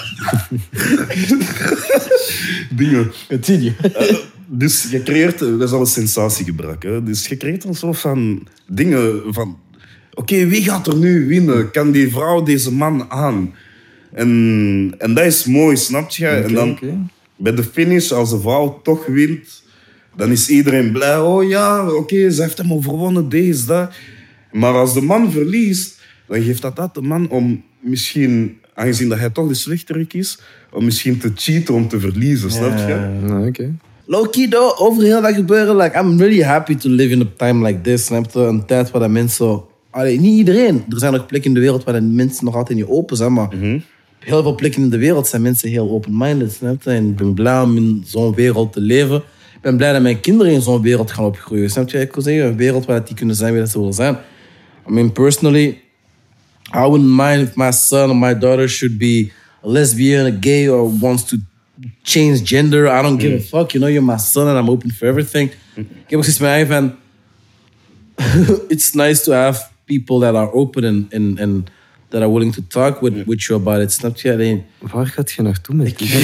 Dingen. Continue. Dus je creëert, dat is al een sensatiegebrek, hè? Dus je creëert een soort van dingen van, oké, wie gaat er nu winnen? Kan die vrouw deze man aan? En, en dat is mooi, snap je? en dan oké. bij de finish, als de vrouw toch wint, dan is iedereen blij. Oh ja, oké, ze heeft hem overwonnen, deze, dat. Maar als de man verliest, dan geeft dat dat de man om misschien, aangezien dat hij toch de slechterik is, om misschien te cheaten om te verliezen, snap je? Nou, oké. Low-key, though, over heel dat gebeuren, like, I'm really happy to live in a time like this. Snap je? Een tijd waar dat mensen... Allee, niet iedereen. Er zijn nog plekken in de wereld waar de mensen nog altijd niet open zijn, maar... Heel veel plekken in de wereld zijn mensen heel open-minded, snap je? En ik ben blij om in zo'n wereld te leven. Ik ben blij dat mijn kinderen in zo'n wereld gaan opgroeien, snap je? Ik wil zeggen, een wereld waar die kunnen zijn wie dat ze willen zijn. I mean, personally, I wouldn't mind if my son or my daughter should be a lesbian, a gay, or wants to change gender. I don't give a fuck, you know, you're my son and I'm open for everything. Ik heb ook zoiets met mij van... It's nice to have people that are open and... and, and that are willing to talk with, with you about it, snap je? Alleen, Waar gaat je naartoe met dit?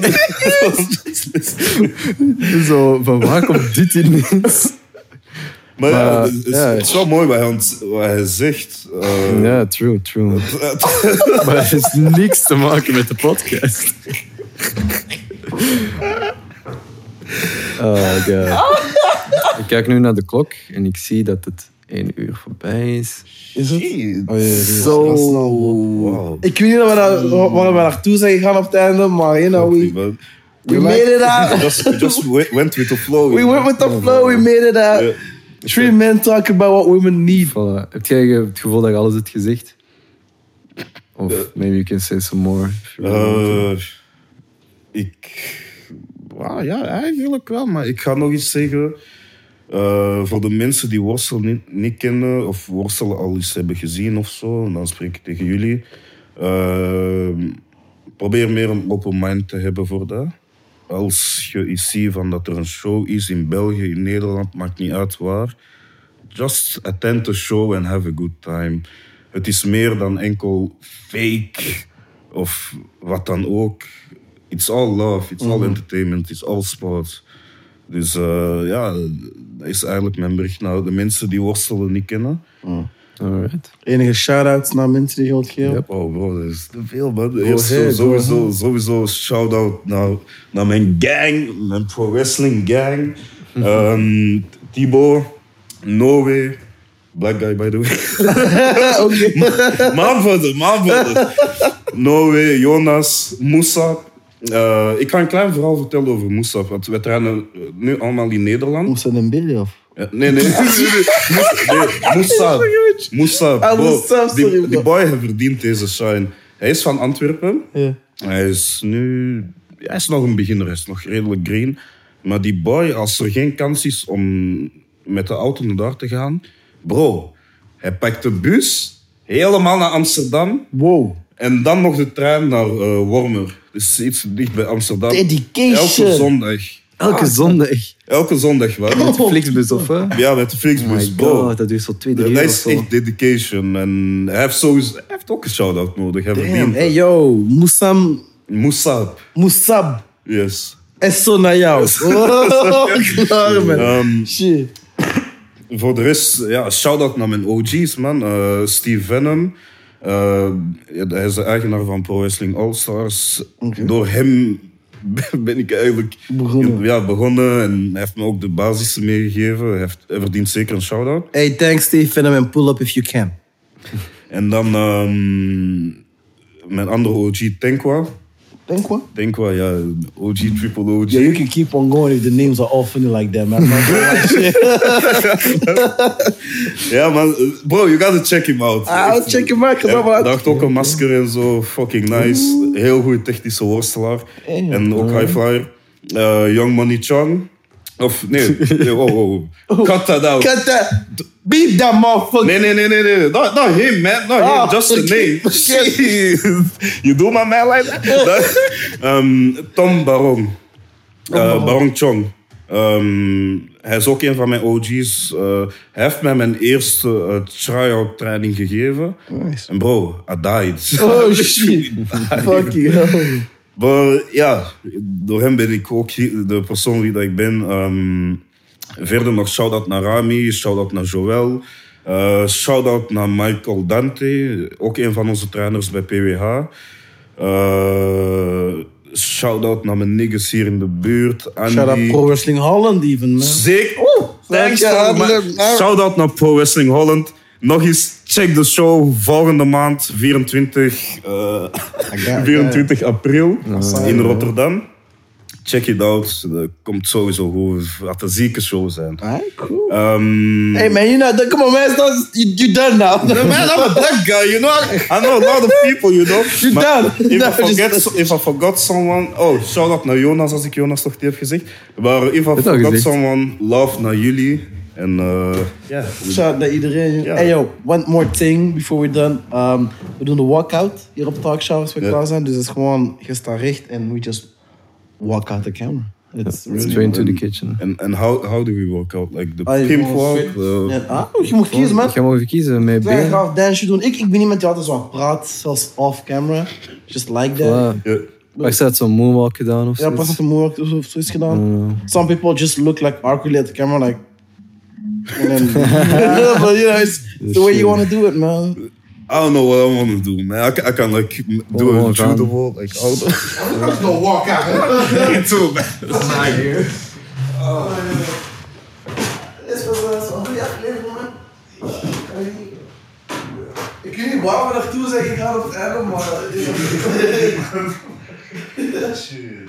Zo, van waar komt dit ineens? Maar ja, Maar, het is, ja. het is wel mooi wat hij, ont- wat hij zegt. Uh, Ja, true, true. Maar het heeft niks te maken met de podcast. Oh god. Ik kijk nu naar de klok en ik zie dat het één uur voorbij is. Is het? Shit. Oh, ja, die is Zo. heel snel, bro. Wow. Ik weet niet waar we, daar, waar we naartoe zijn gegaan op het einde, maar you know, we, Man. we made it out. Just, we just went went with the flow. We went with the flow, we made it out. Ja. Three men talk about what women need. Voilà. Heb jij het gevoel dat je alles hebt gezegd? Of maybe you can say some more. if you want. Uh, ik... Ah, ja, eigenlijk wel. Maar ik ga nog iets zeggen. Uh, voor de mensen die Worstel niet, niet kennen of Worstel al eens hebben gezien of zo, dan spreek ik tegen jullie. Uh, probeer meer een open mind te hebben voor dat. Als je iets ziet van dat er een show is in België, in Nederland, maakt niet uit waar. Just attend the show and have a good time. Het is meer dan enkel fake of wat dan ook. It's all love, it's all entertainment, it's all sport. Dus uh, ja, dat is eigenlijk mijn bericht naar de mensen die worstelen niet kennen. Alright. Enige shout-outs naar mensen die je wilt geven? Yep. Oh bro, dat is te veel man. Eerst ahead, zo- go sowieso, sowieso shout-out naar, naar mijn gang, mijn pro-wrestling gang. Um, Thibaut, Noé, black guy by the way. Oké. Maanvader, maanvader. Noé, Jonas, Moussa. Uh, ik ga een klein verhaal vertellen over Moussa, want we trainen nu allemaal in Nederland. Moest dat een bilje of? Ja, nee, nee. nee, nee Moussa. Moussa. Ah, Bro, Moussa, sorry, die, bro. die boy hij verdient deze shine. Hij is van Antwerpen. Ja. Hij is nu... Hij is nog een beginner, hij is nog redelijk green. Maar die boy, als er geen kans is om met de auto naar daar te gaan... Bro, hij pakt de bus helemaal naar Amsterdam. Wow. En dan nog de trein naar uh, Wormer. Dus iets dicht bij Amsterdam. Dedication. Elke zondag. Elke zondag. Elke zondag wel. Met de Flixbus of hè? Ja, met de Oh Flixbus. my bro. god, dat duurt zo twee, drie Dat uur of is zo. echt dedication. En hij heeft, sowieso, hij heeft ook een shout-out nodig. Hij Damn. verdient Hey het. yo, Moussam, Moussab. Moussab. Yes. Is zo naar jou. Oh, klaar man. Um, Shit. voor de rest, ja, shout-out naar mijn O G's, man. Uh, Steve Venom. Uh, ja, hij is de eigenaar van Pro Wrestling All Stars. Oké. Door hem ben ik eigenlijk Begonnen. Ja, begonnen. En hij heeft me ook de basis meegegeven. Hij, heeft, hij verdient zeker een shout-out. Hey, thanks Steve Venom and pull up if you can. En dan um, mijn andere O G, Tenkwa. Denk wat? Tenkwa, ja, O G, triple O G. Yeah, you can keep on going if the names are all funny like that, man. Ja, man. Bro, you gotta check him out. I'll check him out. Hij Cause I'm out. draagt ook een masker en zo. Fucking nice. Heel goede technische worstelaar. Damn. En ook high flyer. Uh, Young Money Chong. Of, nee. nee, oh, oh, oh. Cut that out. Cut that. Beat that motherfucker. Nee, nee, nee, nee, nee. Not, not him, man. Not Ah, him. Just the okay. name. Shit. You do my man like that? um, Tom Baron. Uh, Baron Chong. Um, hij is ook een van mijn O G's. Uh, hij heeft mij mijn eerste uh, try-out training gegeven. Nice. En bro, I died. Oh shit. Fucking hell. Maar ja, door hem ben ik ook hier- de persoon wie dat ik ben. Um, verder nog shout-out naar Rami, shout-out naar Joël. Uh, shout-out naar Michael Dante, ook een van onze trainers bij P W H. Uh, shout-out naar mijn niggas hier in de buurt. Andy. Shout out Pro Wrestling Holland even, man. Zeker. Thanks Dank je, for my- Adler. Shout-out naar Pro Wrestling Holland. Nog eens, check de show volgende maand, vierentwintig, uh, vierentwintig april in Rotterdam. Check it out. Dat komt sowieso goed. Wat een zieke show zijn. Alright, cool. Um, Hey man, you know, come on man, it's not, you, you done now. Man, I'm a black guy, you know. I know a lot of people, you know. You Maar done. If, No, I forget, just- if I forgot someone... Oh, shout-out naar Jonas, als ik Jonas nog niet heb gezegd. Maar if I al forgot gezegd. someone, love naar jullie. En uh, ja... Shout out naar iedereen. Ja. Hey yo, one more thing before we're done. Um, we doen de walkout hier op Talkshow als we Ja. klaar zijn. Dus het is gewoon, je staat recht en we just walk out the camera. It's really... Straight into the kitchen. En en how, how do we work out? Like the Ah, je pimp moet walk? straight- uh, Ja, ah, je moet kiezen man. Ik ga maar even kiezen met Wij benen. gaan dansje doen. Ik, ik ben iemand die altijd zo praat, zelfs off camera. Just like that. Voilà. ja. Maar ik had zo'n moonwalk gedaan of Ja, zo. pas dat de moeilijk of zoiets gedaan. Some people just look like awkwardly at the camera, like... And then, yeah, but you know, it's the way you want to do it, man. I don't know what I want to do, man. I, can- I can like do Oh, a judo man. wall, like all the. I'm just gonna walk out. Me too, man. That's not here. Dit was uh, zo'n goede aflevering, man. Ik weet niet waarom we naartoe zeggen, ik ga op het einde, maar... Shit.